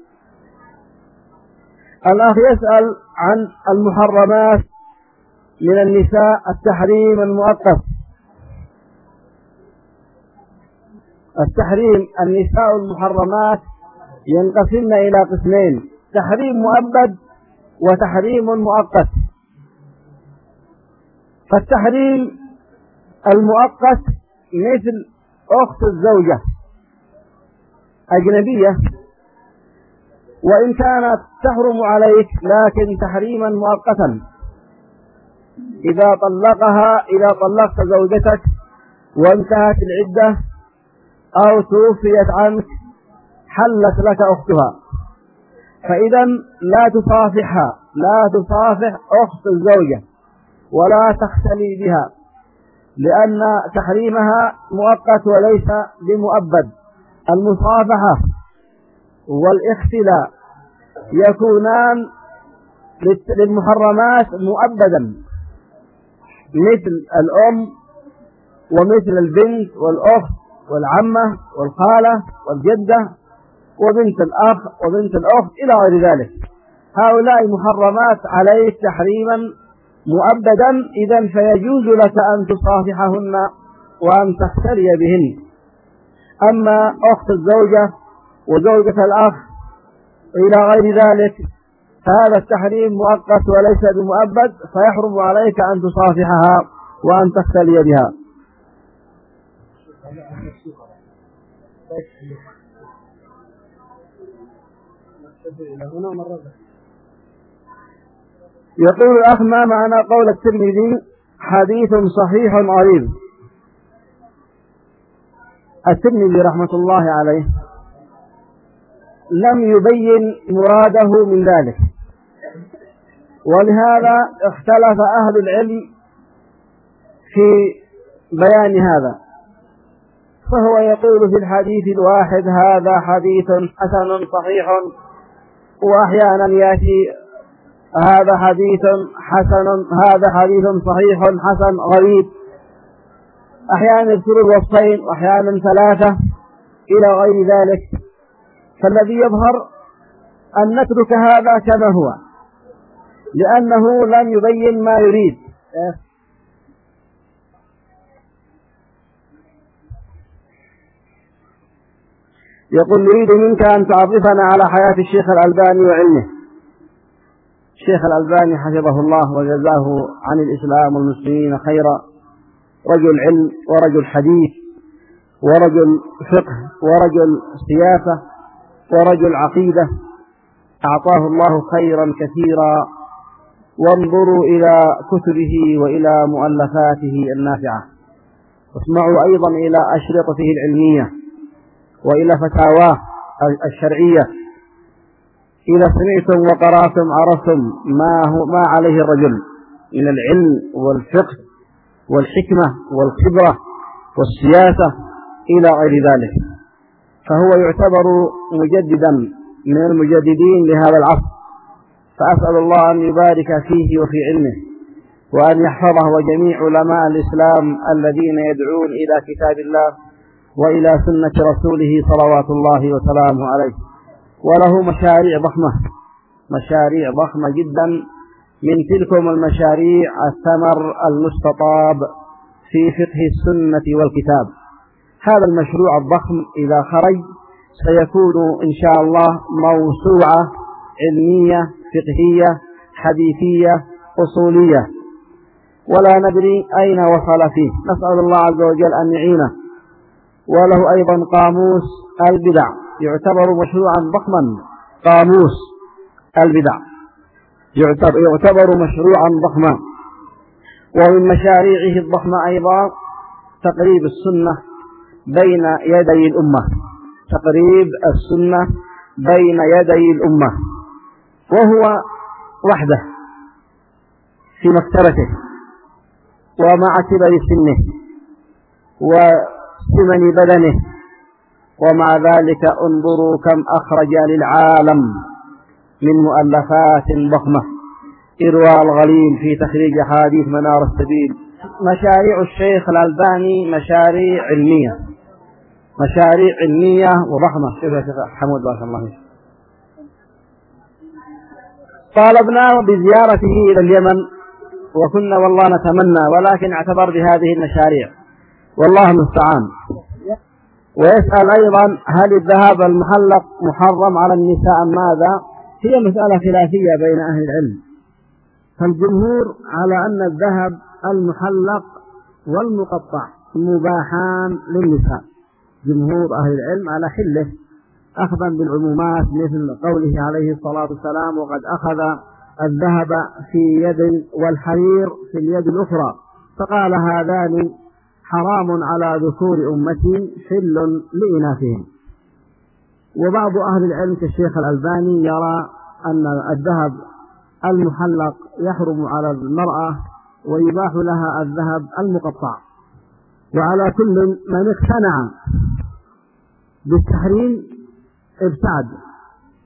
الأخ يسأل عن المحرمات من النساء التحريم المؤقت. التحريم النساء المحرمات ينقسمن إلى قسمين: تحريم مؤبد وتحريم مؤقت. فالتحريم المؤقت مثل أخت الزوجة أجنبية، وإن كانت تحرم عليك لكن تحريما مؤقتا. إذا طلقها إذا طلقت زوجتك وانتهت العدة أو توفيت عنك حلت لك أختها، فإذا لا تصافحها، لا تصافح أخت الزوجة ولا تختلي بها، لأن تحريمها مؤقت وليس بمؤبد. المصافحة والاختلاء يكونان للمحرمات مؤبدا، مثل الأم ومثل البنت والأخت والعمة والخالة والجدة وبنت الأخ وبنت الأخت إلى غير ذلك. هؤلاء محرمات عليك تحريما مؤبدا، إذا فيجوز لك أن تصافحهن وأن تختلي بهن. أما أخت الزوجة وزوجة الأخ إلى غير ذلك فهذا التحريم مؤقت وليس بمؤبد، فيحرم عليك أن تصافحها وأن تختلي بها. يقول الأخ: ما معنى قول الترمذي حديث صحيح غريب؟ الترمذي رحمة الله عليه لم يبين مراده من ذلك، ولهذا اختلف أهل العلم في بيان هذا. فهو يقول في الحديث الواحد: هذا حديث حسن صحيح، وأحيانا يأتي هذا حديث حسن هذا حديث صحيح حسن غريب، أحيانا يذكر الوصفين وأحيانا ثلاثة إلى غير ذلك. فالذي يظهر أن نترك هذا كما هو، لأنه لم يبين ما يريد. يقول: نريد منك أن تعرفنا على حياة الشيخ الألباني وعلمه. الشيخ الألباني حفظه الله وجزاه عن الإسلام والمسلمين خيرا، رجل علم ورجل حديث ورجل فقه ورجل سياسة ورجل عقيدة، أعطاه الله خيرا كثيرا. وانظروا إلى كتبه وإلى مؤلفاته النافعة، واسمعوا أيضا إلى أشرطته العلمية وإلى فتاواه الشرعية. إذا سمعتم وقرأتم عرفتم ما هو ما عليه الرجل من العلم والفقه والحكمة والخبرة والسياسة إلى غير ذلك. فهو يعتبر مجددا من المجددين لهذا العصر، فأسأل الله أن يبارك فيه وفي علمه، وأن يحفظه وجميع علماء الإسلام الذين يدعون إلى كتاب الله وإلى سنة رسوله صلوات الله وسلامه عليه. وله مشاريع ضخمة مشاريع ضخمة جدا، من تلكم المشاريع الثمر المستطاب في فقه السنة والكتاب. هذا المشروع الضخم إذا خرج سيكون إن شاء الله موسوعة علمية فقهية حديثية أصولية، ولا ندري أين وصل فيه. نسأل الله عز وجل أن يعينه. وله أيضا قاموس البدع، يعتبر مشروعا ضخما. قاموس البدع يعتبر مشروعا ضخما. ومن مشاريعه الضخمة أيضا تقريب السنة بين يدي الأمة تقريب السنة بين يدي الأمة، وهو وحده في مكتبته ومع كبر سنه وسمن بدنه، ومع ذلك انظروا كم أخرج للعالم من مؤلفات ضخمة. إرواء الغليل في تخريج حديث منار السبيل. مشاريع الشيخ الألباني مشاريع علمية مشاريع علمية وضخمة. شوف يا شيخ حمود بارك الله فيك. طالبناه بزيارته إلى اليمن وكنا والله نتمنى، ولكن اعتبر بهذه المشاريع والله المستعان. ويسأل أيضا: هل الذهب المحلق محرم على النساء ماذا؟ هي مسألة خلافية بين أهل العلم، فالجمهور على أن الذهب المحلق والمقطع مباحان للنساء. جمهور أهل العلم على حله، أخذا بالعمومات مثل قوله عليه الصلاة والسلام: وقد أخذ الذهب في يد والحرير في اليد الأخرى، فقال: هذان حرام على ذكور أمتي حل لإناثهم. وبعض أهل العلم كالشيخ الألباني يرى أن الذهب المحلق يحرم على المرأة ويباح لها الذهب المقطع. وعلى كل من اقتنع بالتحريم ابتعد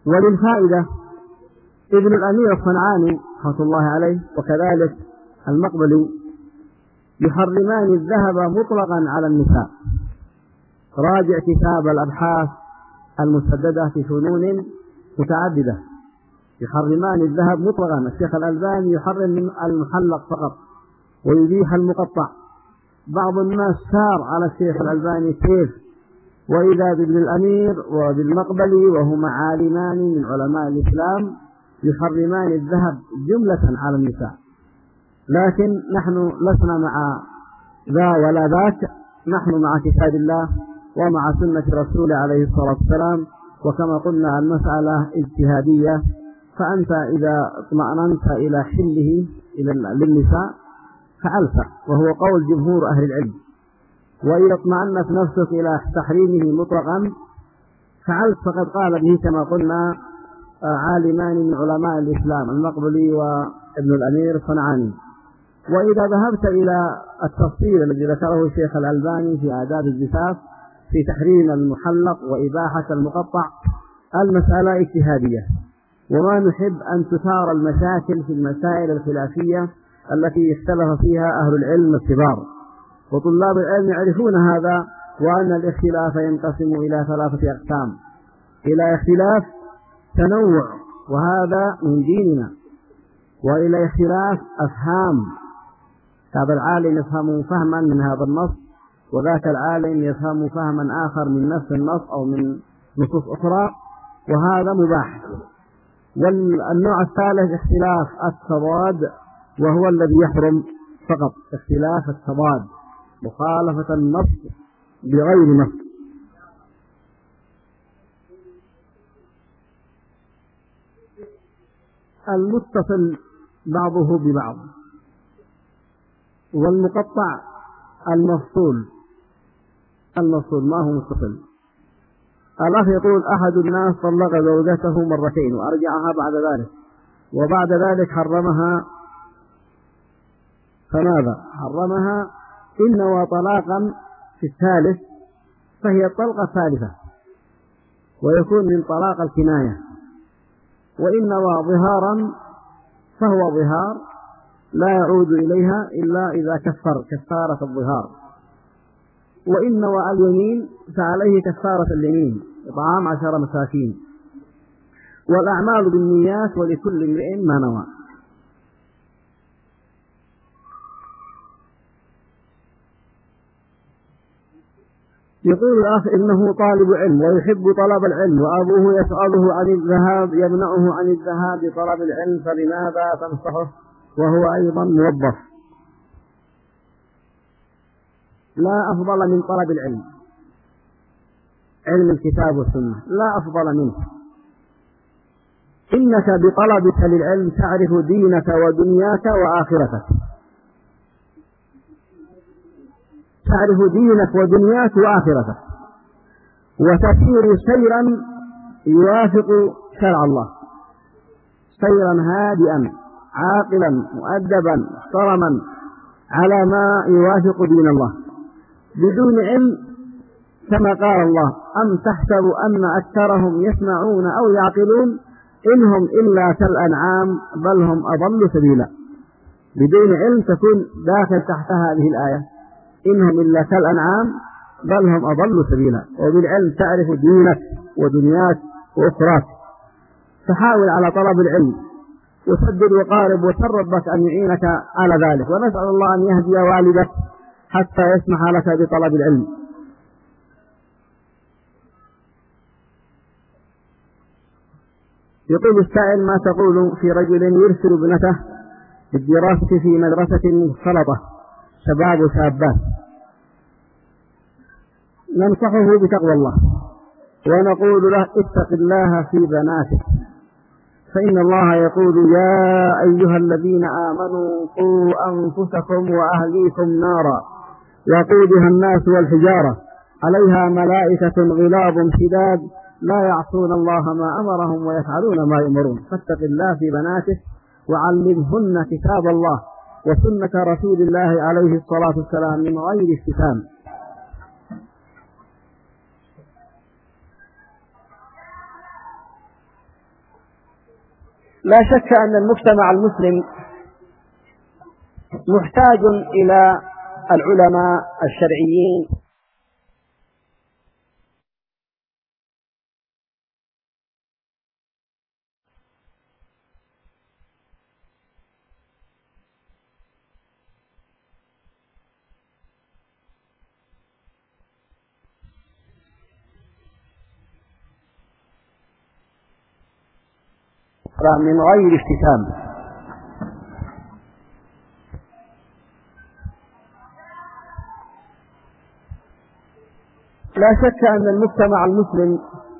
وللفائدة ابن الأمير الصنعاني رحمة الله عليه وكذلك المقبلي يحرمان الذهب مطلقا على النساء. راجع كتاب الأبحاث المسددة في فنون متعددة، يحرمان الذهب مطلقا. الشيخ الألباني يحرم المحلق فقط ويبيح المقطع. بعض الناس سار على الشيخ الألباني كيف، وإذا بابن الأمير وبالمقبلي وهما عالمان من علماء الإسلام يحرمان الذهب جملة على النساء. لكن نحن لسنا مع ذا ولا ذاك، نحن مع كتاب الله ومع سنة رسوله عليه الصلاة والسلام. وكما قلنا المسألة اجتهادية، فأنت إذا اطمأننت إلى حله للنساء فعلت، وهو قول جمهور أهل العلم. وإذا اطمأنت نفسك إلى تحريمه مطلقا فعلت، فقد قال به كما قلنا عالمان من علماء الإسلام المقبلي وابن الأمير الصنعاني. وإذا ذهبت إلى التفصيل الذي ذكره الشيخ الألباني في آداب الزفاف في تحريم المحلق وإباحة المقطع، المسألة اجتهادية، وما نحب أن تثار المشاكل في المسائل الخلافية التي اختلف فيها أهل العلم الكبار، وطلاب العلم يعرفون هذا، وأن الاختلاف ينقسم إلى ثلاثة أقسام: إلى اختلاف تنوع وهذا من ديننا، وإلى اختلاف أفهام، هذا العالم يفهم فهما من هذا النص وذاك العالم يفهم فهما آخر من نفس النص أو من نصوص أخرى، وهذا مباح. والنوع الثالث اختلاف التضاد، وهو الذي يحرم فقط، اختلاف التضاد، مخالفة النص بغير نص. المتصل بعضه ببعض، والمقطع المفصول. المفصول ما هو متصل. الأخ يقول أحد الناس طلق زوجته مرتين وأرجعها بعد ذلك، وبعد ذلك حرمها، فماذا؟ حرمها إن وطلاقا في الثالث فهي الطلقة الثالثة، ويكون من طلاق الكناية. وإن وظهارا فهو ظهار لا يعود إليها إلا إذا كفر كفارة الظهار. وإن واليمين فعليه كفارة اليمين، إطعام عشر مساكين. والأعمال بالنيات ولكل امرئ ما نوى. يقول الأخ إنه طالب علم ويحب طلب العلم، وأبوه يسأله عن الذهاب يمنعه عن الذهاب لطلب العلم، فلماذا تنصحه وهو أيضا موظف؟ لا أفضل من طلب العلم، علم الكتاب والسنة لا أفضل منه. إنك بطلبك للعلم تعرف دينك ودنياك وآخرتك، تعرف دينك ودنياك وآخرتك، وتسير سيرا يوافق شرع الله، سيرا هادئا عاقلا مؤدبا محترما على ما يوافق دين الله، بدون علم. كما قال الله: أم تحسب أن أكثرهم يسمعون أو يعقلون إنهم إلا كالأنعام بل هم أضل سبيلا. بدون علم تكون داخل تحت هذه الآية، إنهم إلا كالأنعام بل هم أضل سبيلا. وبالعلم تعرف دينك ودنياك وأخراك. فحاول على طلب العلم وسدد وقارب، وسر ربك أن يعينك على ذلك، ونسأل الله أن يهدي والدك حتى يسمح لك بطلب العلم. يقول السائل: ما تقول في رجل يرسل ابنته بالدراسة في مدرسة مختلطة شباب وشابات؟ ننصحه بتقوى الله ونقول له: اتق الله في بناتك، فإن الله يقول: يا أيها الذين آمنوا قوا أنفسكم وأهليكم نارا وقودها الناس والحجارة عليها ملائكة غلاظ شداد لا يعصون الله ما أمرهم ويفعلون ما يؤمرون. فاتق الله في بناتك وعلمهن كتاب الله وسنة رسول الله عليه الصلاة والسلام من غير استثناء. لا شك أن المجتمع المسلم محتاج إلى العلماء الشرعيين من غير افتتام. لا شك أن المجتمع المسلم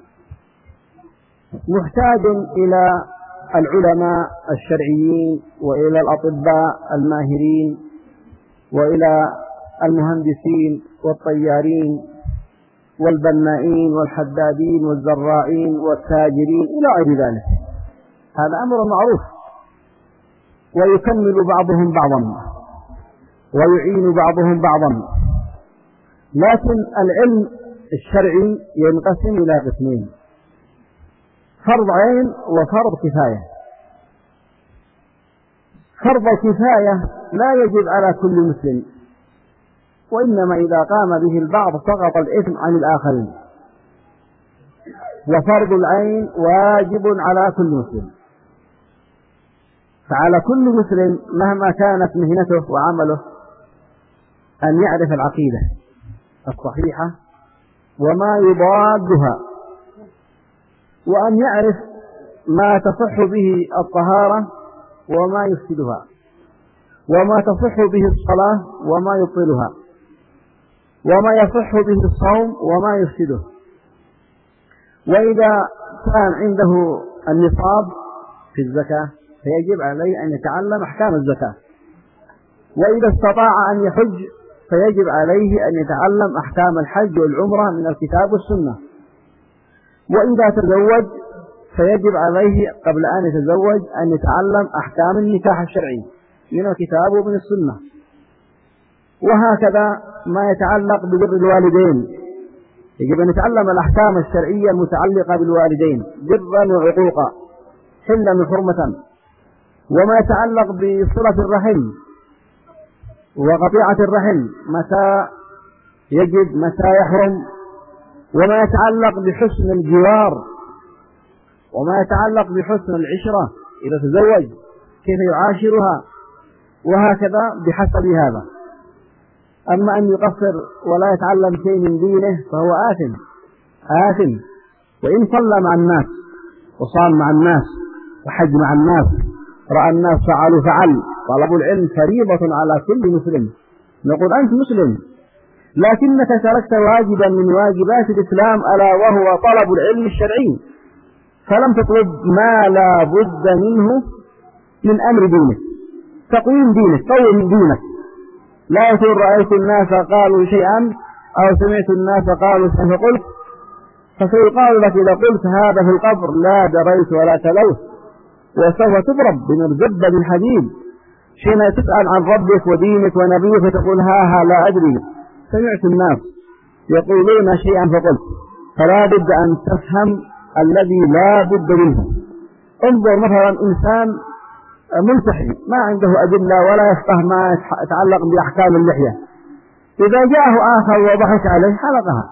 محتاج إلى العلماء الشرعيين وإلى الأطباء الماهرين وإلى المهندسين والطيارين والبنائين والحدادين والزراعين والتاجرين إلى غير ذلك. هذا أمر معروف، ويكمل بعضهم بعضا ويعين بعضهم بعضا. لكن العلم الشرعي ينقسم إلى قسمين: فرض عين وفرض كفاية. فرض الكفاية لا يجب على كل مسلم، وإنما إذا قام به البعض سقط الإثم عن الآخرين. وفرض العين واجب على كل مسلم، فعلى كل مسلم مهما كانت مهنته وعمله أن يعرف العقيدة الصحيحة وما يضادها، وأن يعرف ما تصح به الطهارة وما يفسدها، وما تصح به الصلاة وما يبطلها، وما يصح به الصوم وما يفسده. وإذا كان عنده النصاب في الزكاة فيجب عليه أن يتعلم أحكام الزكاة، وإذا استطاع أن يحج فيجب عليه أن يتعلم أحكام الحج والعمرة من الكتاب والسنة. وإذا تزوج فيجب عليه قبل أن يتزوج أن يتعلم أحكام النكاح الشرعي من الكتاب ومن السنة. وهكذا ما يتعلق ببر الوالدين، يجب أن يتعلم الأحكام الشرعية المتعلقة بالوالدين برا وعقوقا، حلا وحرمة. وما يتعلق بصلة الرحم وقطيعة الرحم، متى يجب متى يحرم. وما يتعلق بحسن الجوار، وما يتعلق بحسن العشرة إذا تزوج كيف يعاشرها، وهكذا بحسب هذا. أما أن يقصر ولا يتعلم شيء من دينه فهو آثم آثم وإن صلى مع الناس وصام مع الناس وحج مع الناس، رأى الناس فعلوا فعل. طلب العلم فريضة على كل مسلم. نقول أنت مسلم لكنك تركت واجبا من واجبات الإسلام ألا وهو طلب العلم الشرعي، فلم تطلب ما لا بد منه من أمر دينك، تقويم دينك، قوم دينك. لا يقول رأيت الناس قالوا شيئا أو سمعت الناس قالوا شيئا فقلت، فسيقال لك إذا قلت هذا في القبر لا دريت ولا تلوت، وسوف تضرب بمرزبة من حديد حين تسأل عن ربك ودينك ونبيك فتقول ها ها لا أدري، سمعت الناس يقولون شيئا فقلت. فلا بد أن تفهم الذي لا بد منه. انظر مثلا إنسان ملتحي ما عنده أدلة ولا يفقه ما يتعلق بأحكام اللحية، إذا جاءه آخر وضحك عليه حلقها،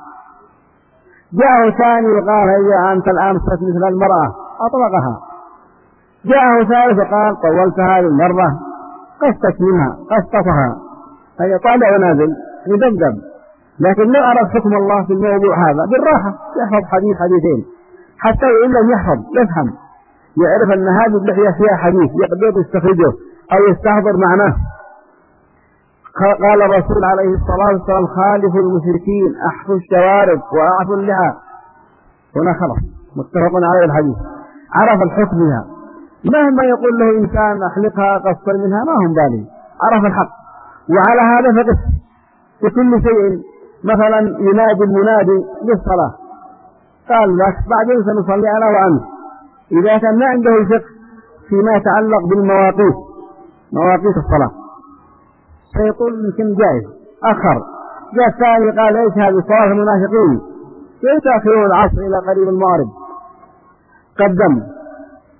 جاءه ثاني وقال هيا أنت الآن صرت مثل المرأة أطلقها، جاءه ثالث وقال طولت هذه المرة قصت منها قصتها، هي طالع ونازل يدمدم. لكن لو أراد حكم الله في الموضوع هذا بالراحة يحفظ حديث حديثين، حتى وإن لم يحفظ يفهم، يعرف أن هذه اللحية فيها حديث يقدر يستخرجه أو يستحضر معناه. قال الرسول عليه الصلاة والسلام خالف المشركين أحفوا الشوارب وأعفوا اللحى. هنا خلاص متفق عليه الحديث، عرف الحكم بها. مهما يقول له إنسان أحلقها قصر منها ما هم بالي، عرف الحق. وعلى هذا فقس بكل شيء. مثلا ينادي المنادي للصلاة قال لك بعدين سنصلي أنا وأنت، إذا كان ما عنده الفقه فيما يتعلق بالمواقيت مواقيت الصلاة سيقول يمكن جائز أخر. جاء الثاني قال إيش هذه صلاة المنافقين، كيف تأخرون العصر إلى قريب المغرب؟ قدم.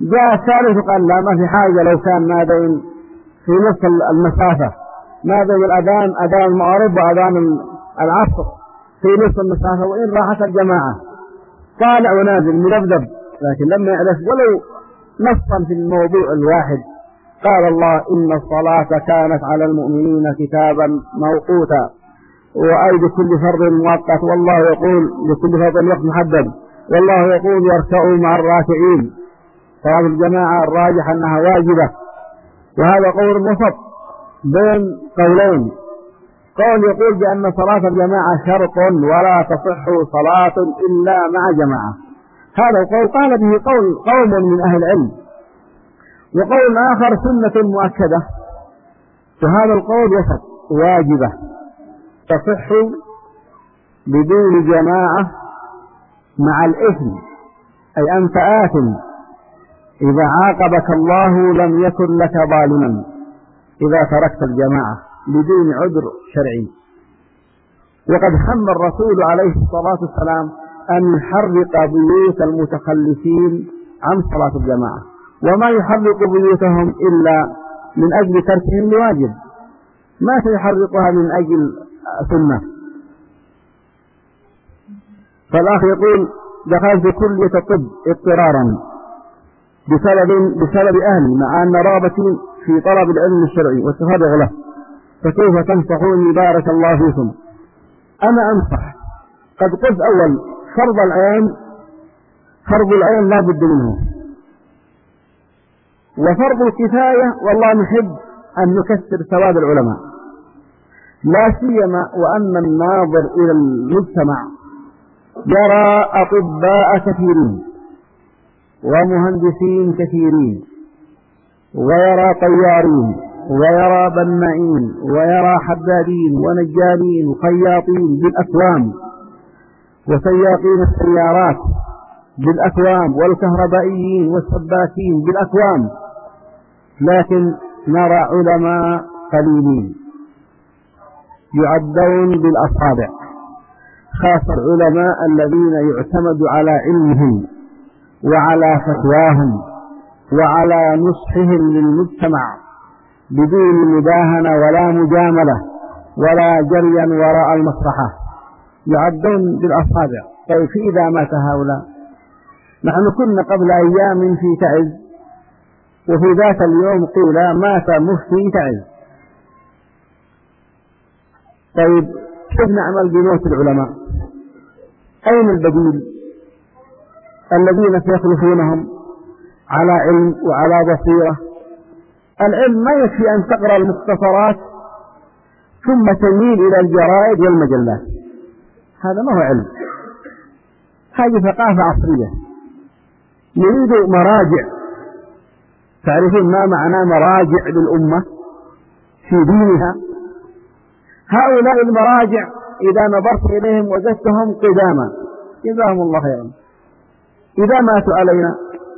جاء الثالث قال لا ما في حاجة، لو كان ما بين في نصف المسافة ما بين الأذان أذان المغرب وأذان العصر في نصف المسافة وإن راحت الجماعة طالع ونازل مذبذب، لكن لما يعرف ولو نصا في الموضوع الواحد قال الله إن الصلاة كانت على المؤمنين كتابا موقوتا، وأي بكل فرض مؤقت، والله يقول لكل فرض وقت محدد، والله يقول يركعوا مع الراكعين. صلاة الجماعة الراجح أنها واجبة، وهذا قول وسط بين قولين. قول يقول بأن صلاة الجماعة شرط ولا تصح صلاة إلا مع جماعة، هذا القول قال به قول قوم من أهل العلم، وقول آخر سنة مؤكدة، وهذا القول وسط واجبة تصح بدون جماعة مع الإثم، أي أنت آثم إذا عاقبك الله لم يكن لك ظالما إذا تركت الجماعة بدون عذر شرعي. وقد هم الرسول عليه الصلاة والسلام أن يحرق بيوت المتخلفين عن صلاة الجماعة، وما يحرق بيوتهم إلا من أجل تركهم لواجب، ما سيحرقها من أجل سنة. فالأخ يقول دخلت كلية الطب اضطرارا بسبب بسبب أهلي، مع أن رغبتي في طلب العلم الشرعي والتفرغ له، فكيف تنصحوني بارك الله فيكم؟ أنا أنصح، قد قلت أول فرض العين فرض العين لا بد منه، وفرض الكفاية والله نحب أن نكسر ثواب العلماء، لا سيما وأن الناظر إلى المجتمع يرى أطباء كثيرين ومهندسين كثيرين، ويرى طيارين ويرى بنائين ويرى حدادين ونجارين وخياطين بالأكوام، وسياقين السيارات بالأكوام، والكهربائيين والسباكين بالأكوام، لكن نرى علماء قليلين يعدون بالأصابع، خاصة العلماء الذين يعتمد على علمهم وعلى فتواهم وعلى نصحهم للمجتمع بدون مداهنة ولا مجاملة ولا جريا وراء المصلحة، يعدون بالأصابع. طيب إذا مات هؤلاء، نحن كنا قبل أيام في تعز، وفي ذات اليوم قيل مات مفتي تعز. طيب كيف نعمل بموت العلماء؟ أين البديل الذين سيخلفونهم على علم وعلى بصيرة؟ العلم ما يكفي أن تقرأ المختصرات ثم تميل إلى الجرائد والمجلات، هذا ما هو علم، هذه ثقافة عصرية. نريد مراجع، تعرفون ما معنى مراجع للأمة في دينها؟ هؤلاء المراجع إذا نظرت إليهم وجدتهم قداما جزاهم الله خيرا، إذا ماتوا علينا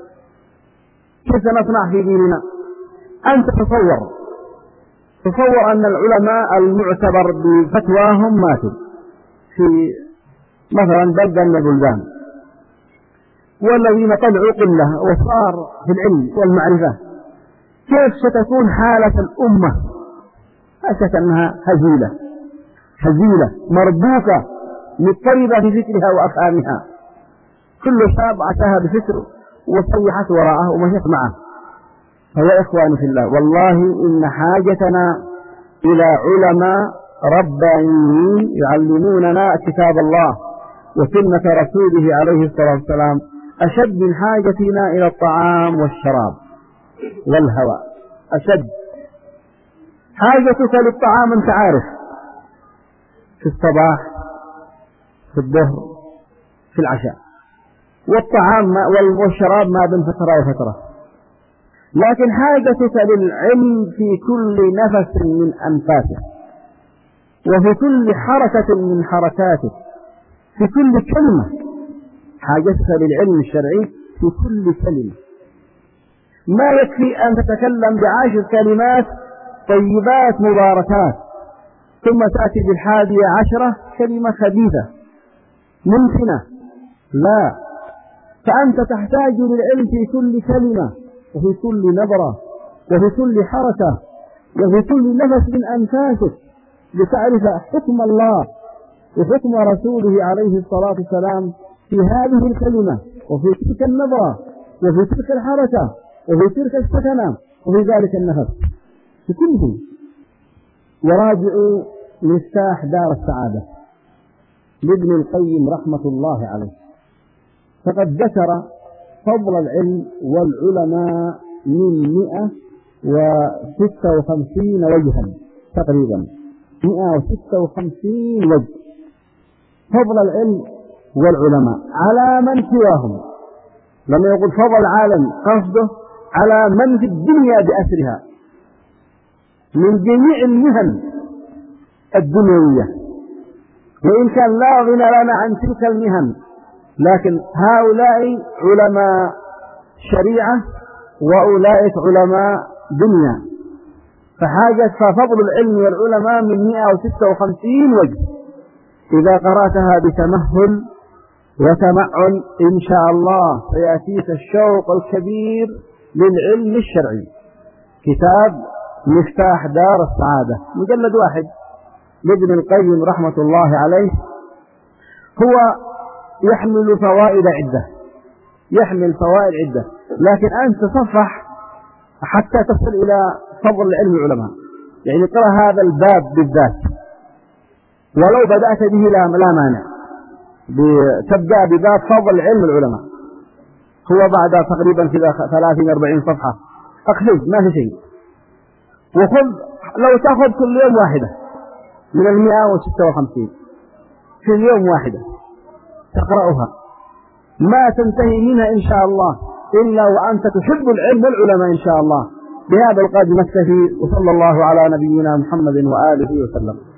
كيف نصنع في ديننا؟ أنت تصور تصور أن العلماء المعتبر بفتواهم ماتوا في مثلا بلدة من البلدان، والذين طلعوا قلة وصار في العلم والمعرفة، كيف ستكون حالة الأمة؟ أشك أنها هزيلة هزيلة مربوكة مضطربة في فكرها وأفهامها، كل شاب عتاها بفكر وصيحت وراءه ومشت معه. فيا إخواني في الله، والله إن حاجتنا إلى علماء ربانيين يعلموننا كتاب الله وسنة رسوله عليه الصلاة والسلام أشد من حاجتنا إلى الطعام والشراب والهواء. أشد حاجتك للطعام أنت عارف، في الصباح في الظهر في العشاء، والطعام والشراب ما بين فترة وفترة، لكن حاجتك للعلم في كل نفس من أنفاسك، وفي كل حركة من حركاتك، في كل كلمة. حاجتك للعلم الشرعي في كل كلمة. ما يكفي أن تتكلم بعشر كلمات طيبات مباركات ثم تأتي بالحادية عشرة كلمة خبيثة ممكنة، لا، فأنت تحتاج للعلم في كل كلمة وفي كل نبرة وفي كل حركة وفي كل نفس من أنفاسك لتعرف حكم الله وحكم رسوله عليه الصلاة والسلام في هذه الكلمة وفي تلك النبرة وفي تلك الحركة وفي تلك السكنة وفي ذلك النفس في كله. وراجعوا مفتاح دار السعادة لابن القيم رحمة الله عليه، فقد ذكر فضل العلم والعلماء من مئة وستة وخمسين وجها تقريبا، مئة وستة وخمسين وجه فضل العلم والعلماء على من سواهم. لما يقول فضل العالم قصده على من في الدنيا بأسرها من جميع المهن الدنيوية، وإن كان لا غنى لنا عن تلك المهن، لكن هؤلاء علماء شريعة وأولئك علماء دنيا، فحاجة ففضل العلم والعلماء من مئة وستة وخمسين وجه. إذا قرأتها بتمهل وتمعن إن شاء الله سيأتيك الشوق الكبير للعلم الشرعي. كتاب مفتاح دار السعادة مجلد واحد لابن القيم رحمة الله عليه، هو يحمل فوائد عدة يحمل فوائد عدة لكن أنت تصفح حتى تصل إلى فضل العلم العلماء. يعني ترى هذا الباب بالذات ولو بدأت به لا مانع، تبدأ بباب فضل علم العلماء، هو بعد تقريبا كذا ثلاثين أربعين صفحة أخذ ما في شيء. وخذ لو تأخذ كل يوم واحدة من المئة وستة وخمسين في اليوم واحدة تقرأها ما تنتهي منها إن شاء الله إلا وأنت تحب العلم والعلماء إن شاء الله. بهذا القدر نكتفي، وصلى الله على نبينا محمد وآله وسلم.